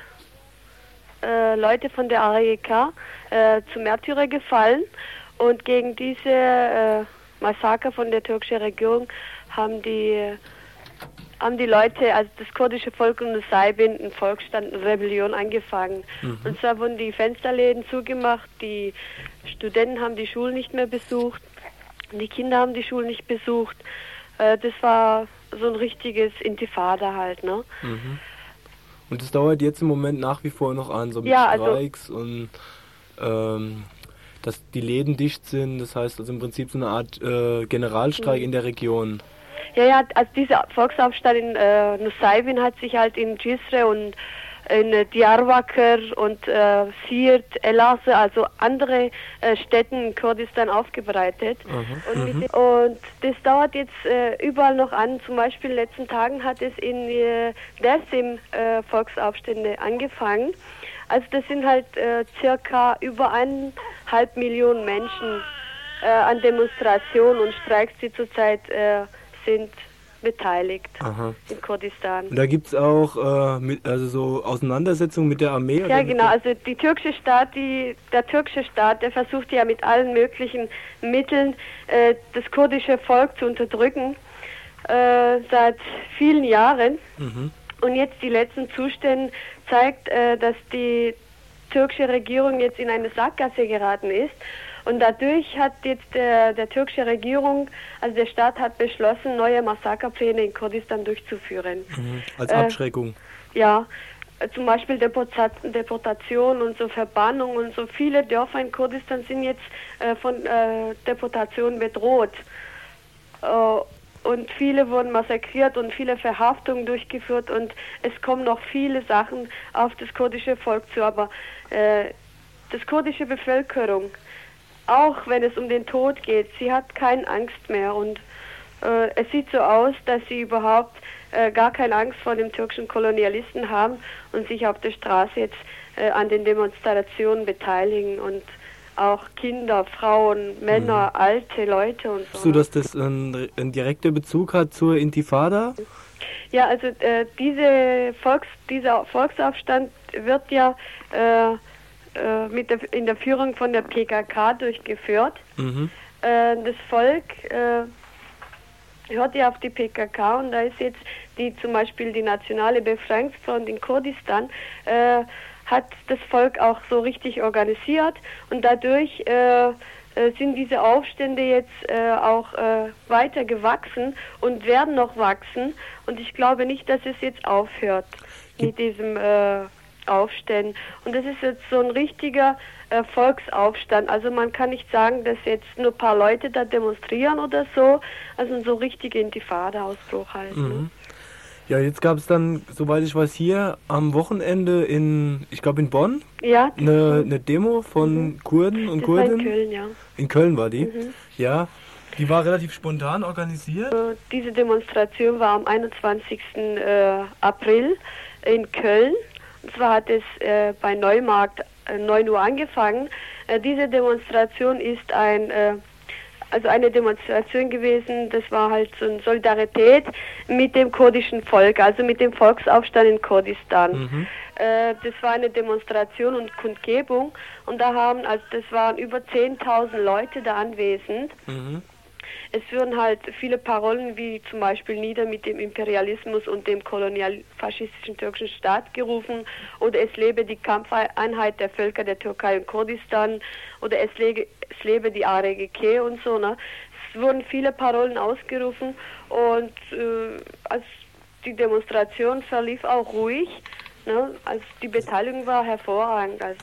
S13: äh, Leute von der A E K äh, zu Märtyrer gefallen. Und gegen diese äh, Massaker von der türkischen Regierung haben die, haben die Leute, also das kurdische Volk und Nusaybin, einen Volksstand, eine Rebellion angefangen. Mhm. Und zwar wurden die Fensterläden zugemacht, die Studenten haben die Schulen nicht mehr besucht, die Kinder haben die Schulen nicht besucht. Äh, das war so ein richtiges Intifada halt, ne?
S12: Mhm. Und das dauert jetzt im Moment nach wie vor noch an, so mit
S13: ja,
S12: Streiks
S13: also,
S12: und ähm, dass die Läden dicht sind, das heißt also im Prinzip so eine Art äh, Generalstreik mhm. in der Region.
S13: Ja, ja, also dieser Volksaufstand in äh, Nusaybin hat sich halt in Cisre und in äh, Diyarbakir und äh, Siirt, Elazığ, also andere äh, Städten in Kurdistan aufgebreitet. Mhm. Und, mhm. und das dauert jetzt äh, überall noch an. Zum Beispiel in den letzten Tagen hat es in äh, Dersim äh, Volksaufstände angefangen. Also das sind halt äh, circa über eineinhalb Millionen Menschen äh, an Demonstrationen und Streiks, die zurzeit äh, sind beteiligt. Aha. In Kurdistan.
S12: Und da gibt es auch äh, mit, also so Auseinandersetzungen mit der Armee?
S13: Ja, genau. Also die türkische Staat, die, der türkische Staat, der versucht ja mit allen möglichen Mitteln äh, das kurdische Volk zu unterdrücken äh, seit vielen Jahren. Mhm. Und jetzt die letzten Zustände zeigt, äh, dass die türkische Regierung jetzt in eine Sackgasse geraten ist. Und dadurch hat jetzt der, der türkische Regierung, also der Staat hat beschlossen, neue Massakerpläne in Kurdistan durchzuführen.
S12: Mhm. Als Abschreckung?
S13: Äh, ja, zum Beispiel Deportat, Deportation und so Verbannung und so. Viele Dörfer in Kurdistan sind jetzt äh, von äh, Deportation bedroht. Äh, und viele wurden massakriert und viele Verhaftungen durchgeführt und es kommen noch viele Sachen auf das kurdische Volk zu. Aber äh, das kurdische Bevölkerung, auch wenn es um den Tod geht, sie hat keine Angst mehr und äh, es sieht so aus, dass sie überhaupt äh, gar keine Angst vor dem türkischen Kolonialisten haben und sich auf der Straße jetzt äh, an den Demonstrationen beteiligen und auch Kinder, Frauen, Männer, mhm. alte Leute und so.
S12: Glaubst du, dass das einen, einen direkten Bezug hat zur Intifada?
S13: Ja, also äh, diese Volks, dieser Volksaufstand wird ja äh, äh, mit der, in der Führung von der P K K durchgeführt.
S12: Mhm.
S13: Äh, das Volk äh, hört ja auf die P K K und da ist jetzt die zum Beispiel die Nationale Befreiungsfront in Kurdistan, äh, hat das Volk auch so richtig organisiert und dadurch äh, sind diese Aufstände jetzt äh, auch äh, weiter gewachsen und werden noch wachsen und ich glaube nicht, dass es jetzt aufhört mit diesem äh, Aufständen. Und das ist jetzt so ein richtiger äh, Volksaufstand. Also man kann nicht sagen, dass jetzt nur ein paar Leute da demonstrieren oder so. Also so ein richtiger Intifada-Ausbruch halt.
S12: Mhm.
S13: Ne?
S12: Ja, jetzt gab es dann, soweit ich weiß, hier am Wochenende in, ich glaube in Bonn,
S13: ja,
S12: eine, eine Demo von mhm. Kurden und
S13: das
S12: Kurdinnen.
S13: war in Köln, ja.
S12: In Köln war die,
S13: Mhm.
S12: ja. Die war relativ spontan organisiert.
S13: Äh, diese Demonstration war am einundzwanzigsten Äh, April in Köln. Und zwar hat es äh, bei Neumarkt äh, neun Uhr angefangen. Äh, diese Demonstration ist ein... Äh, Also eine Demonstration gewesen, das war halt so eine Solidarität mit dem kurdischen Volk, also mit dem Volksaufstand in Kurdistan. Mhm. Äh, das war eine Demonstration und Kundgebung und da haben, also das waren über zehntausend Leute da anwesend. Mhm. Es würden halt viele Parolen wie zum Beispiel nieder mit dem Imperialismus und dem kolonial-faschistischen türkischen Staat gerufen oder es lebe die Kampfeinheit der Völker der Türkei und Kurdistan oder es, lege, es lebe die A R G K und so. Ne? Es wurden viele Parolen ausgerufen und äh, also die Demonstration verlief auch ruhig. Ne? Also die Beteiligung war hervorragend. Also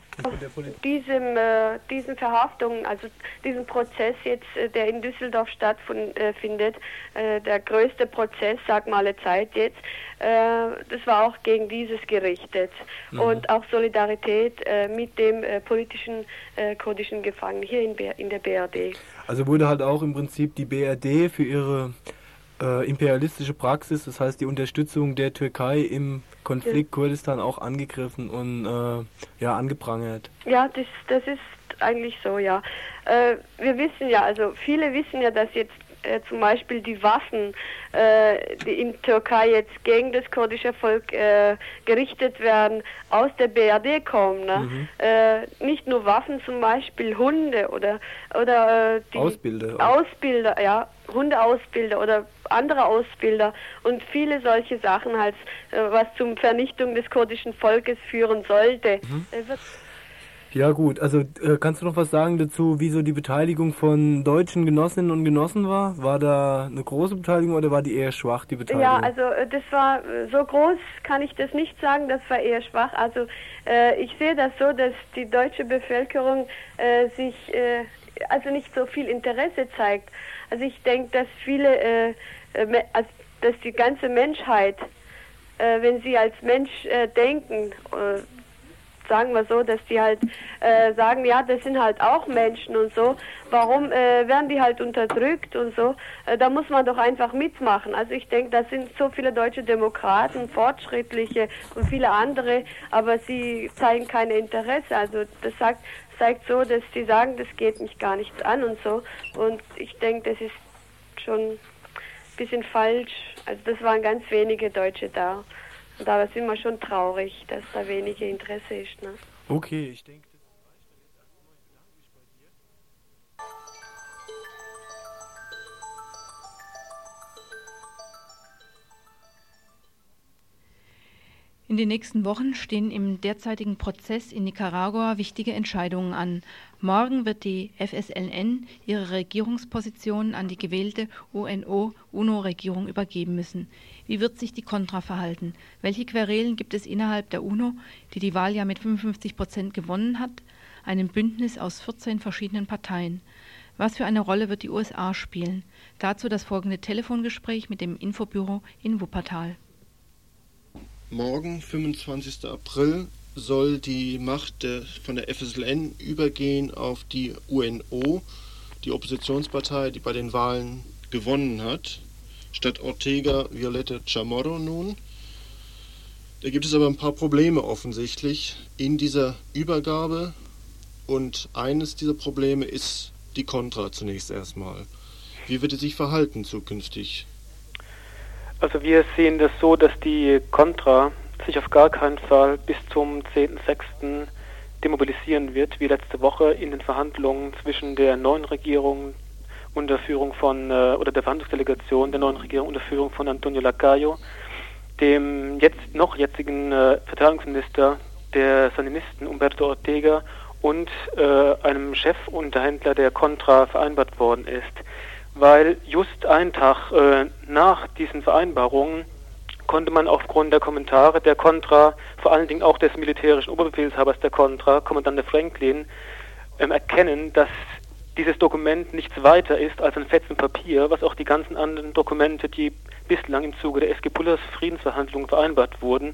S13: diesem, äh, diesen Verhaftungen, also diesen Prozess jetzt, äh, der in Düsseldorf stattfindet, äh, der größte Prozess, sag mal alle Zeit jetzt, äh, das war auch gegen dieses gerichtet. Mhm. Und auch Solidarität äh, mit dem äh, politischen äh, kurdischen Gefangenen hier in, B- in der B R D.
S12: Also wurde halt auch im Prinzip die B R D für ihre äh, imperialistische Praxis, das heißt die Unterstützung der Türkei im Konflikt ja. Kurdistan auch angegriffen und äh, ja angeprangert.
S13: Ja, das, das ist eigentlich so, ja. Äh, wir wissen ja, also viele wissen ja, dass jetzt äh, zum Beispiel die Waffen, äh, die in Türkei jetzt gegen das kurdische Volk äh, gerichtet werden, aus der B R D kommen. Ne? Mhm. Äh, nicht nur Waffen, zum Beispiel Hunde oder oder äh, die
S12: Ausbilder.
S13: Ausbilder, ja, Hundeausbilder oder andere Ausbilder und viele solche Sachen, halt, äh, was zum Vernichtung des kurdischen Volkes führen sollte. Mhm. Äh,
S12: Ja gut, also äh, kannst du noch was sagen dazu, wie so die Beteiligung von deutschen Genossinnen und Genossen war? War da eine große Beteiligung oder war die eher schwach, die Beteiligung?
S13: Ja, also äh, das war äh, so groß, kann ich das nicht sagen, das war eher schwach. Also äh, ich sehe das so, dass die deutsche Bevölkerung äh, sich äh, also nicht so viel Interesse zeigt. Also ich denke, dass viele, äh, äh, also, dass die ganze Menschheit, äh, wenn sie als Mensch äh, denken, äh, sagen wir so, dass die halt äh, sagen, ja, das sind halt auch Menschen und so, warum äh, werden die halt unterdrückt und so, äh, da muss man doch einfach mitmachen. Also ich denke, das sind so viele deutsche Demokraten, Fortschrittliche und viele andere, aber sie zeigen kein Interesse. Also das sagt, zeigt so, dass sie sagen, das geht mich gar nichts an und so, und ich denke, das ist schon ein bisschen falsch. Also das waren ganz wenige Deutsche da. Und da sind wir schon traurig, dass da weniger Interesse ist. Ne?
S12: Okay, ich denke, das reicht. Dann jetzt erst einmal, ich bedanke mich bei dir.
S2: In den nächsten Wochen stehen im derzeitigen Prozess in Nicaragua wichtige Entscheidungen an. Morgen wird die F S L N ihre Regierungsposition an die gewählte U N O-U N O-Regierung übergeben müssen. Wie wird sich die Contra verhalten? Welche Querelen gibt es innerhalb der U N O, die die Wahl ja mit fünfundfünfzig Prozent gewonnen hat? Einem Bündnis aus vierzehn verschiedenen Parteien. Was für eine Rolle wird die U S A spielen? Dazu das folgende Telefongespräch mit dem Infobüro in Wuppertal.
S8: Morgen, fünfundzwanzigsten April, soll die Macht der, von der F S L N übergehen auf die U N O, die Oppositionspartei, die bei den Wahlen gewonnen hat, statt Ortega Violeta Chamorro nun. Da gibt es aber ein paar Probleme offensichtlich in dieser Übergabe, und eines dieser Probleme ist die Contra zunächst erstmal. Wie wird es sich verhalten zukünftig?
S14: Also wir sehen das so, dass die Contra sich auf gar keinen Fall bis zum zehnten sechsten demobilisieren wird, wie letzte Woche in den Verhandlungen zwischen der neuen Regierung unter Führung von, äh, oder der Verhandlungsdelegation der neuen Regierung unter Führung von Antonio Lacayo, dem jetzt noch jetzigen äh, Verteidigungsminister der Sandinisten Humberto Ortega und äh, einem Chefunterhändler der Contra vereinbart worden ist. Weil just einen Tag äh, nach diesen Vereinbarungen konnte man aufgrund der Kommentare der Contra, vor allen Dingen auch des militärischen Oberbefehlshabers der Contra, Kommandant Franklin, ähm, erkennen, dass dieses Dokument nichts weiter ist als ein Fetzen Papier, was auch die ganzen anderen Dokumente, die bislang im Zuge der Esquipulas Friedensverhandlungen vereinbart wurden,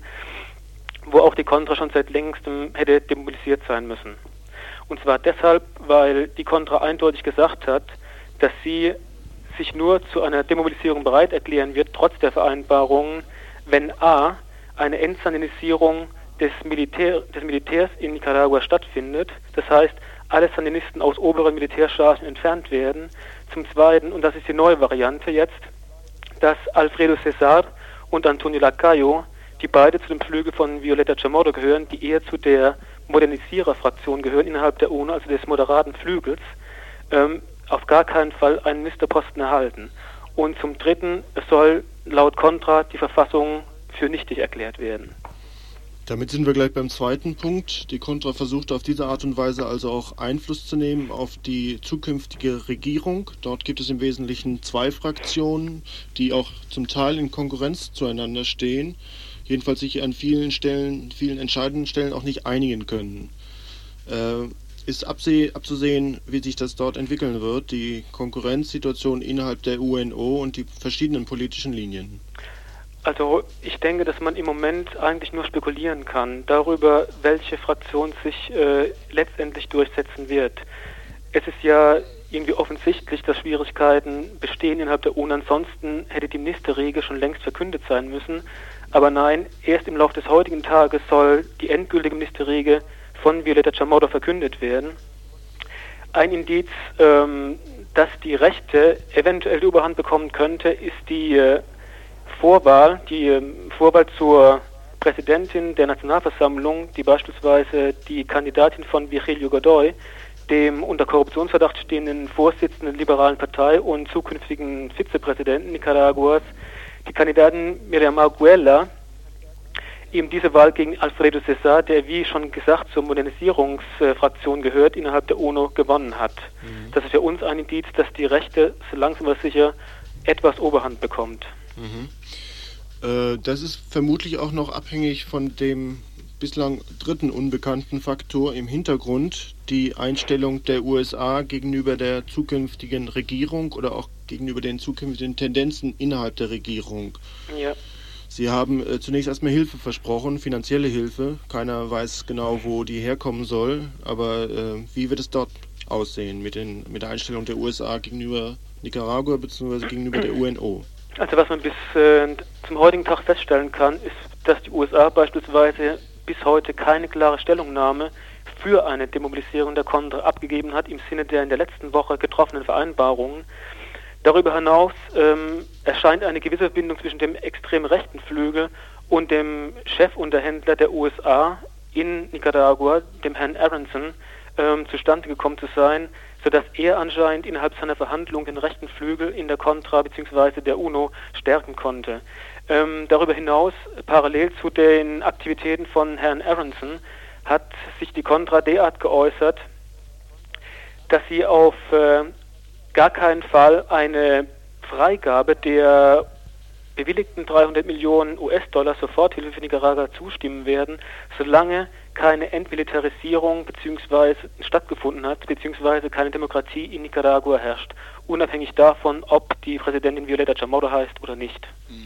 S14: wo auch die Contra schon seit längstem hätte demobilisiert sein müssen. Und zwar deshalb, weil die Contra eindeutig gesagt hat, dass sie sich nur zu einer Demobilisierung bereit erklären wird, trotz der Vereinbarungen, wenn a. eine Entsandinisierung des, Militär, des Militärs in Nicaragua stattfindet, das heißt, alle Sandinisten aus oberen Militärchargen entfernt werden. Zum Zweiten, und das ist die neue Variante jetzt, dass Alfredo Cesar und Antonio Lacayo, die beide zu dem Flügel von Violeta Chamorro gehören, die eher zu der Modernisierer-Fraktion gehören innerhalb der UNO, also des moderaten Flügels, ähm, auf gar keinen Fall einen Ministerposten erhalten. Und zum Dritten, es soll laut Contra die Verfassung für nichtig erklärt werden.
S8: Damit sind wir gleich beim zweiten Punkt. Die Contra versucht auf diese Art und Weise also auch Einfluss zu nehmen auf die zukünftige Regierung. Dort gibt es im Wesentlichen zwei Fraktionen, die auch zum Teil in Konkurrenz zueinander stehen, jedenfalls sich an vielen Stellen, vielen entscheidenden Stellen auch nicht einigen können. Äh, ist abseh- abzusehen, wie sich das dort entwickeln wird, die Konkurrenzsituation innerhalb der U N O und die verschiedenen politischen Linien.
S14: Also ich denke, dass man im Moment eigentlich nur spekulieren kann darüber, welche Fraktion sich äh, letztendlich durchsetzen wird. Es ist ja irgendwie offensichtlich, dass Schwierigkeiten bestehen innerhalb der UNO. Ansonsten hätte die Ministerregel schon längst verkündet sein müssen. Aber nein, erst im Laufe des heutigen Tages soll die endgültige Ministerregel von Violeta Chamorro verkündet werden. Ein Indiz, ähm, dass die Rechte eventuell die Überhand bekommen könnte, ist die äh, Vorwahl, die äh, Vorwahl zur Präsidentin der Nationalversammlung, die beispielsweise die Kandidatin von Virgilio Godoy, dem unter Korruptionsverdacht stehenden Vorsitzenden der liberalen Partei und zukünftigen Vizepräsidenten Nicaraguas, die Kandidatin Miriam Arguella, eben diese Wahl gegen Alfredo Cesar, der wie schon gesagt zur Modernisierungsfraktion gehört, innerhalb der UNO gewonnen hat. Mhm. Das ist für uns ein Indiz, dass die Rechte so langsam aber sicher etwas Oberhand bekommt.
S8: Mhm. Äh, das ist vermutlich auch noch abhängig von dem bislang dritten unbekannten Faktor im Hintergrund, die Einstellung der U S A gegenüber der zukünftigen Regierung oder auch gegenüber den zukünftigen Tendenzen innerhalb der Regierung.
S14: Ja.
S8: Sie haben äh, zunächst erstmal Hilfe versprochen, finanzielle Hilfe. Keiner weiß genau, wo die herkommen soll, aber äh, wie wird es dort aussehen mit, den, mit der Einstellung der U S A gegenüber Nicaragua bzw. gegenüber der U N O?
S14: Also was man bis äh, zum heutigen Tag feststellen kann, ist, dass die U S A beispielsweise bis heute keine klare Stellungnahme für eine Demobilisierung der Contra abgegeben hat, im Sinne der in der letzten Woche getroffenen Vereinbarungen. Darüber hinaus ähm, erscheint eine gewisse Verbindung zwischen dem extrem rechten Flügel und dem Chefunterhändler der U S A in Nicaragua, dem Herrn Aronson, ähm, zustande gekommen zu sein, sodass er anscheinend innerhalb seiner Verhandlungen den rechten Flügel in der Contra bzw. der UNO stärken konnte. Ähm, darüber hinaus, parallel zu den Aktivitäten von Herrn Aronson, hat sich die Contra derart geäußert, dass sie auf äh, gar keinen Fall eine Freigabe der bewilligten dreihundert Millionen U S-Dollar Soforthilfe für Nicaragua zustimmen werden, solange keine Entmilitarisierung beziehungsweise stattgefunden hat, beziehungsweise keine Demokratie in Nicaragua herrscht, unabhängig davon, ob die Präsidentin Violeta Chamorro heißt oder nicht.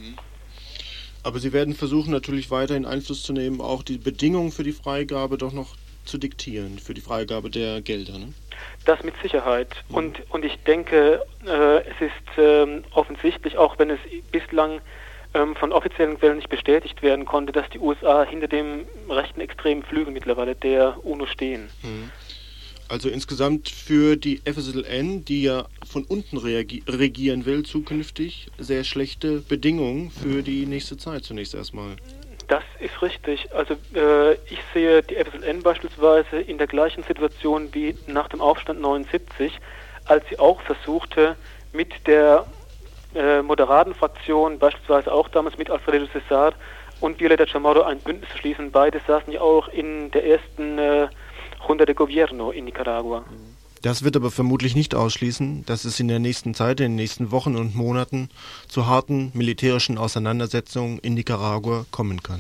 S8: Aber Sie werden versuchen, natürlich weiterhin Einfluss zu nehmen, auch die Bedingungen für die Freigabe doch noch zu diktieren, für die Freigabe der Gelder, ne?
S14: Das mit Sicherheit. Mhm. Und, und ich denke, äh, es ist äh, offensichtlich, auch wenn es bislang ähm, von offiziellen Quellen nicht bestätigt werden konnte, dass die U S A hinter dem rechten extremen Flügel mittlerweile der UNO stehen.
S8: Mhm. Also insgesamt für die F S L N, die ja von unten reagi- regieren will, zukünftig sehr schlechte Bedingungen für die nächste Zeit zunächst erstmal.
S14: Das ist richtig. Also äh, ich sehe die F S L N beispielsweise in der gleichen Situation wie nach dem Aufstand neunundsiebzig, als sie auch versuchte, mit der äh, moderaten Fraktion, beispielsweise auch damals mit Alfredo Cesar und Violeta Chamorro, ein Bündnis zu schließen. Beide saßen ja auch in der ersten äh, Junta de Gobierno in Nicaragua.
S8: Das wird aber vermutlich nicht ausschließen, dass es in der nächsten Zeit, in den nächsten Wochen und Monaten zu harten militärischen Auseinandersetzungen in Nicaragua kommen kann.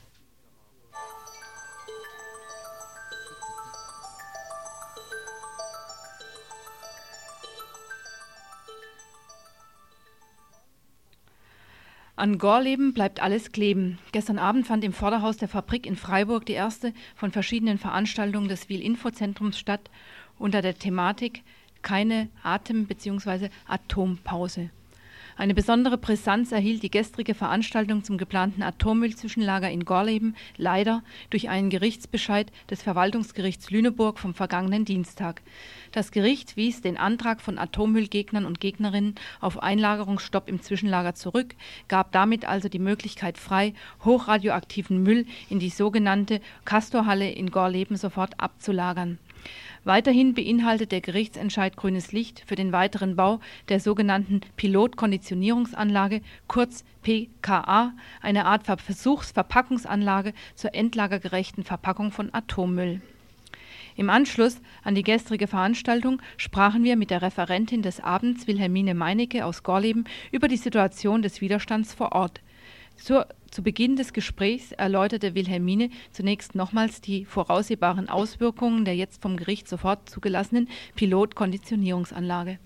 S2: An Gorleben bleibt alles kleben. Gestern Abend fand im Vorderhaus der Fabrik in Freiburg die erste von verschiedenen Veranstaltungen des Wil-Info-Zentrums statt, unter der Thematik keine Atem- bzw. Atompause. Eine besondere Brisanz erhielt die gestrige Veranstaltung zum geplanten Atommüllzwischenlager in Gorleben leider durch einen Gerichtsbescheid des Verwaltungsgerichts Lüneburg vom vergangenen Dienstag. Das Gericht wies den Antrag von Atommüllgegnern und Gegnerinnen auf Einlagerungsstopp im Zwischenlager zurück, gab damit also die Möglichkeit frei, hochradioaktiven Müll in die sogenannte Castorhalle in Gorleben sofort abzulagern. Weiterhin beinhaltet der Gerichtsentscheid grünes Licht für den weiteren Bau der sogenannten Pilotkonditionierungsanlage, kurz P K A, eine Art Versuchsverpackungsanlage zur endlagergerechten Verpackung von Atommüll. Im Anschluss an die gestrige Veranstaltung sprachen wir mit der Referentin des Abends, Wilhelmine Meinecke aus Gorleben, über die Situation des Widerstands vor Ort. Zur, zu Beginn des Gesprächs erläuterte Wilhelmine zunächst nochmals die voraussehbaren Auswirkungen der jetzt vom Gericht sofort zugelassenen Pilotkonditionierungsanlage.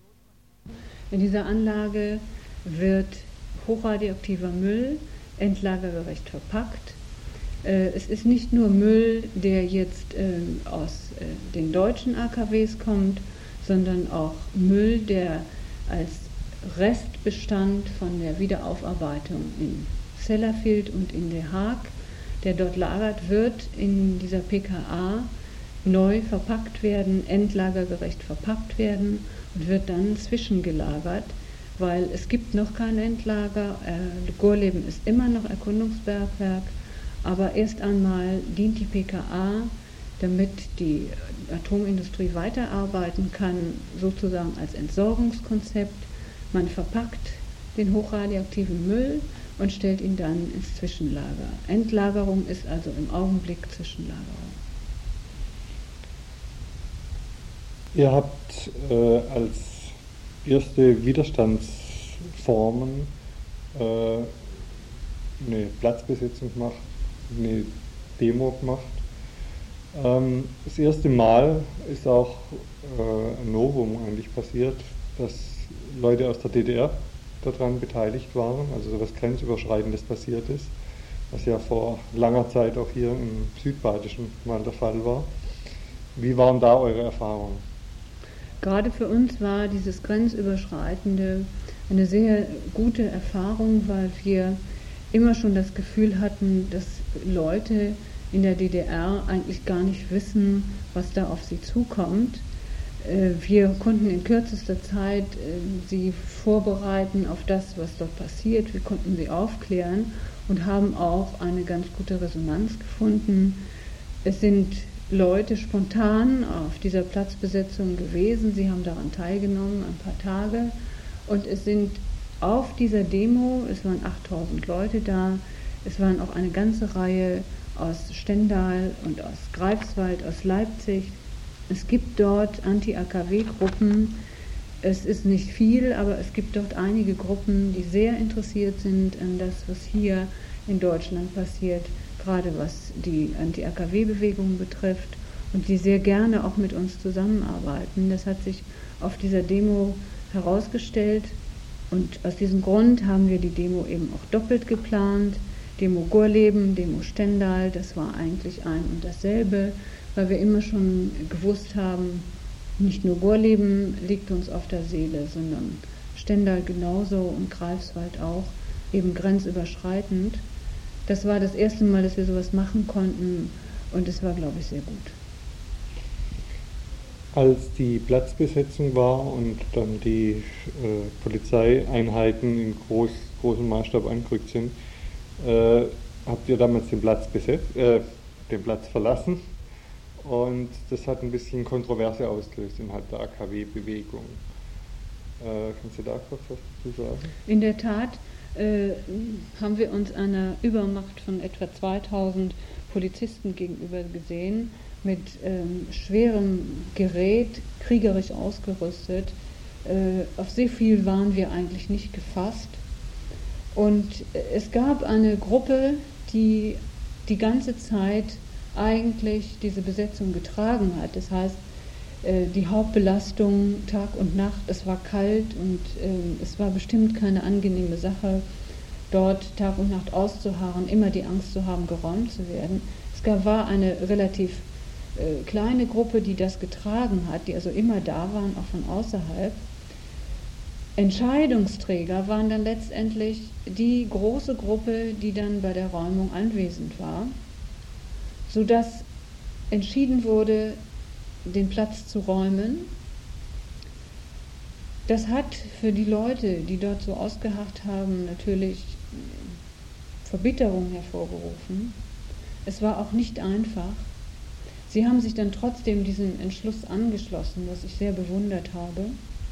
S15: In dieser Anlage wird hochradioaktiver Müll endlagergerecht verpackt. Äh, es ist nicht nur Müll, der jetzt äh, aus äh, den deutschen A K Ws kommt, sondern auch Müll, der als Restbestand von der Wiederaufarbeitung in Sellafield und in Den Haag, der dort lagert, wird in dieser P K A neu verpackt werden, endlagergerecht verpackt werden und wird dann zwischengelagert, weil es gibt noch kein Endlager. Äh, Gorleben ist immer noch Erkundungsbergwerk, aber erst einmal dient die P K A, damit die Atomindustrie weiterarbeiten kann, sozusagen als Entsorgungskonzept. Man verpackt den hochradioaktiven Müll und stellt ihn dann ins Zwischenlager. Endlagerung ist also im Augenblick Zwischenlagerung.
S16: Ihr habt äh, als erste Widerstandsformen äh, eine Platzbesetzung gemacht, eine Demo gemacht. Ähm, das erste Mal ist auch äh, ein Novum eigentlich passiert, dass Leute aus der D D R daran beteiligt waren, also so etwas Grenzüberschreitendes passiert ist, was ja vor langer Zeit auch hier im Südbadischen mal der Fall war. Wie waren da eure Erfahrungen?
S15: Gerade für uns war dieses Grenzüberschreitende eine sehr gute Erfahrung, weil wir immer schon das Gefühl hatten, dass Leute in der D D R eigentlich gar nicht wissen, was da auf sie zukommt. Wir konnten in kürzester Zeit sie vorbereiten auf das, was dort passiert. Wir konnten sie aufklären und haben auch eine ganz gute Resonanz gefunden. Es sind Leute spontan auf dieser Platzbesetzung gewesen. Sie haben daran teilgenommen, ein paar Tage. Und es sind auf dieser Demo, es waren achttausend Leute da, es waren auch eine ganze Reihe aus Stendal und aus Greifswald, aus Leipzig. Es gibt dort Anti-A K W-Gruppen. Es ist nicht viel, aber es gibt dort einige Gruppen, die sehr interessiert sind an das, was hier in Deutschland passiert, gerade was die Anti-A K W-Bewegung betrifft und die sehr gerne auch mit uns zusammenarbeiten. Das hat sich auf dieser Demo herausgestellt und aus diesem Grund haben wir die Demo eben auch doppelt geplant. Demo Gorleben, Demo Stendal, das war eigentlich ein und dasselbe, weil wir immer schon gewusst haben, nicht nur Gorleben liegt uns auf der Seele, sondern Stendal genauso und Greifswald auch, eben grenzüberschreitend. Das war das erste Mal, dass wir sowas machen konnten und es war, glaube ich, sehr gut.
S16: Als die Platzbesetzung war und dann die äh, Polizeieinheiten in groß, großem Maßstab angerückt sind, äh, habt ihr damals den Platz besetzt, äh, den Platz verlassen. Und das hat ein bisschen Kontroverse ausgelöst innerhalb der A K W-Bewegung. Äh, kannst du da kurz was dazu sagen?
S15: In der Tat äh, haben wir uns einer Übermacht von etwa zweitausend Polizisten gegenüber gesehen, mit ähm, schwerem Gerät, kriegerisch ausgerüstet. Äh, auf sehr viel waren wir eigentlich nicht gefasst. Und äh, es gab eine Gruppe, die die ganze Zeit eigentlich diese Besetzung getragen hat. Das heißt, äh, die Hauptbelastung Tag und Nacht, es war kalt und äh, es war bestimmt keine angenehme Sache, dort Tag und Nacht auszuharren, immer die Angst zu haben, geräumt zu werden. Es gab, war eine relativ äh, kleine Gruppe, die das getragen hat, die also immer da waren, auch von außerhalb. Entscheidungsträger waren dann letztendlich die große Gruppe, die dann bei der Räumung anwesend war, sodass entschieden wurde, den Platz zu räumen. Das hat für die Leute, die dort so ausgeharrt haben, natürlich Verbitterung hervorgerufen. Es war auch nicht einfach. Sie haben sich dann trotzdem diesem Entschluss angeschlossen, was ich sehr bewundert habe.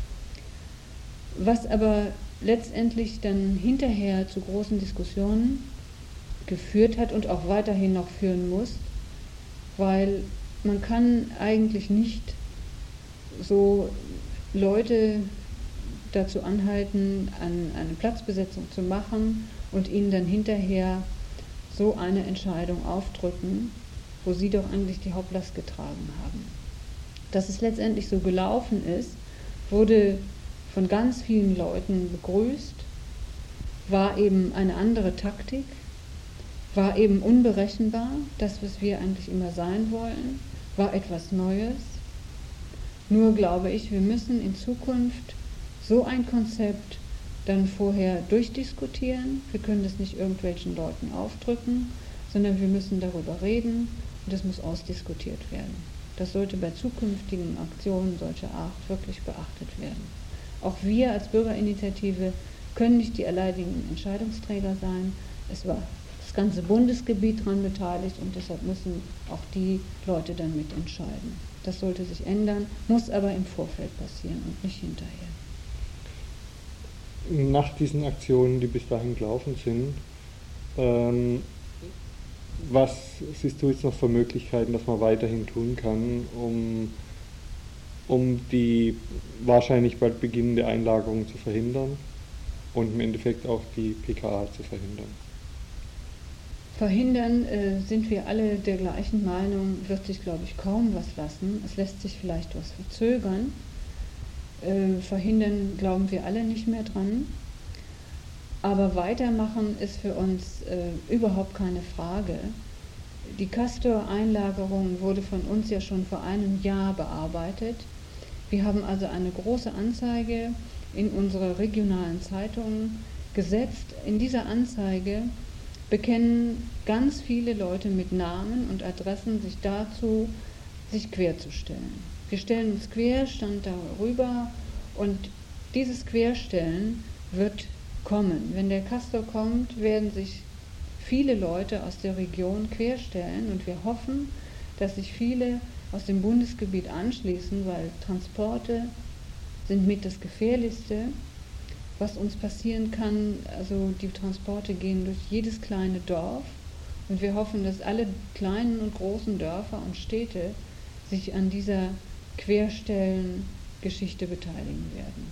S15: Was aber letztendlich dann hinterher zu großen Diskussionen geführt hat und auch weiterhin noch führen muss, weil man kann eigentlich nicht so Leute dazu anhalten, an eine Platzbesetzung zu machen und ihnen dann hinterher so eine Entscheidung aufdrücken, wo sie doch eigentlich die Hauptlast getragen haben. Dass es letztendlich so gelaufen ist, wurde von ganz vielen Leuten begrüßt, war eben eine andere Taktik, war eben unberechenbar, das, was wir eigentlich immer sein wollen, war etwas Neues. Nur glaube ich, wir müssen in Zukunft so ein Konzept dann vorher durchdiskutieren. Wir können das nicht irgendwelchen Leuten aufdrücken, sondern wir müssen darüber reden und das muss ausdiskutiert werden. Das sollte bei zukünftigen Aktionen solcher Art wirklich beachtet werden. Auch wir als Bürgerinitiative können nicht die alleinigen Entscheidungsträger sein. Es war das ganze Bundesgebiet daran beteiligt und deshalb müssen auch die Leute dann mitentscheiden. Das sollte sich ändern, muss aber im Vorfeld passieren und nicht hinterher.
S16: Nach diesen Aktionen, die bis dahin gelaufen sind, ähm, was siehst du jetzt noch für Möglichkeiten, dass man weiterhin tun kann, um um die wahrscheinlich bald beginnende Einlagerung zu verhindern und im Endeffekt auch die P K A zu verhindern?
S15: Verhindern äh, sind wir alle der gleichen Meinung, wird sich, glaube ich, kaum was lassen. Es lässt sich vielleicht was verzögern. Äh, verhindern glauben wir alle nicht mehr dran. Aber weitermachen ist für uns äh, überhaupt keine Frage. Die Castor-Einlagerung wurde von uns ja schon vor einem Jahr bearbeitet. Wir haben also eine große Anzeige in unsere regionalen Zeitungen gesetzt. In dieser Anzeige bekennen ganz viele Leute mit Namen und Adressen sich dazu, sich querzustellen. Wir stellen uns quer, stand darüber und dieses Querstellen wird kommen. Wenn der Castor kommt, werden sich viele Leute aus der Region querstellen und wir hoffen, dass sich viele aus dem Bundesgebiet anschließen, weil Transporte sind mit das Gefährlichste, was uns passieren kann. Also die Transporte gehen durch jedes kleine Dorf und wir hoffen, dass alle kleinen und großen Dörfer und Städte sich an dieser Querstellen-Geschichte beteiligen werden.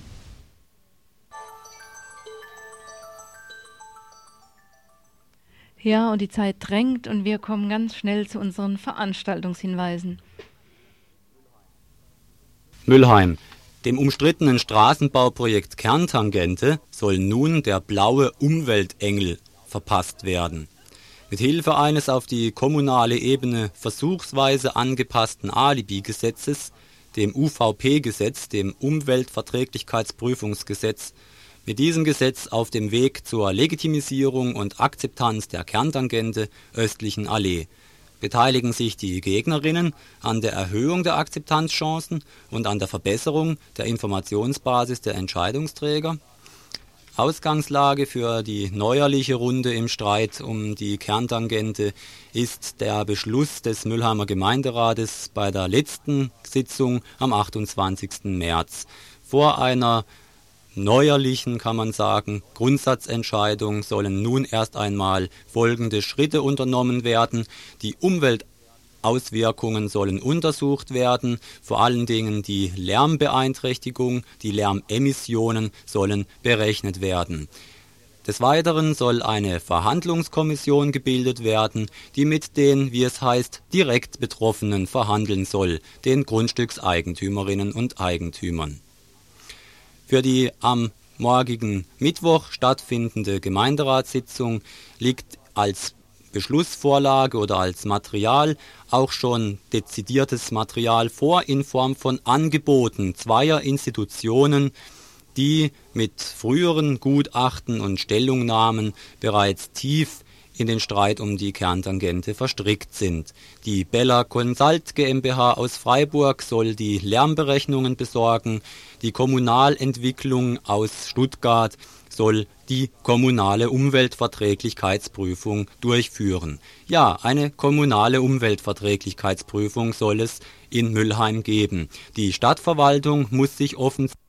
S2: Ja, und die Zeit drängt und wir kommen ganz schnell zu unseren Veranstaltungshinweisen.
S17: Mülheim. Dem umstrittenen Straßenbauprojekt Kerntangente soll nun der blaue Umweltengel verpasst werden. Mit Hilfe eines auf die kommunale Ebene versuchsweise angepassten Alibi-Gesetzes, dem U V P-Gesetz, dem Umweltverträglichkeitsprüfungsgesetz, mit diesem Gesetz auf dem Weg zur Legitimisierung und Akzeptanz der Kerntangente östlichen Allee beteiligen sich die Gegnerinnen an der Erhöhung der Akzeptanzchancen und an der Verbesserung der Informationsbasis der Entscheidungsträger. Ausgangslage für die neuerliche Runde im Streit um die Kerntangente ist der Beschluss des Mülheimer Gemeinderates bei der letzten Sitzung am achtundzwanzigsten März. Vor einer neuerlichen, kann man sagen, Grundsatzentscheidung sollen nun erst einmal folgende Schritte unternommen werden. Die Umweltauswirkungen sollen untersucht werden, vor allen Dingen die Lärmbeeinträchtigung, die Lärmemissionen sollen berechnet werden. Des Weiteren soll eine Verhandlungskommission gebildet werden, die mit den, wie es heißt, direkt Betroffenen verhandeln soll, den Grundstückseigentümerinnen und Eigentümern. Für die am morgigen Mittwoch stattfindende Gemeinderatssitzung liegt als Beschlussvorlage oder als Material auch schon dezidiertes Material vor in Form von Angeboten zweier Institutionen, die mit früheren Gutachten und Stellungnahmen bereits tief in den Streit um die Kerntangente verstrickt sind. Die Bella Consult GmbH aus Freiburg soll die Lärmberechnungen besorgen, die Kommunalentwicklung aus Stuttgart soll die kommunale Umweltverträglichkeitsprüfung durchführen. Ja, eine kommunale Umweltverträglichkeitsprüfung soll es in Mülheim geben. Die Stadtverwaltung muss sich offensichtlich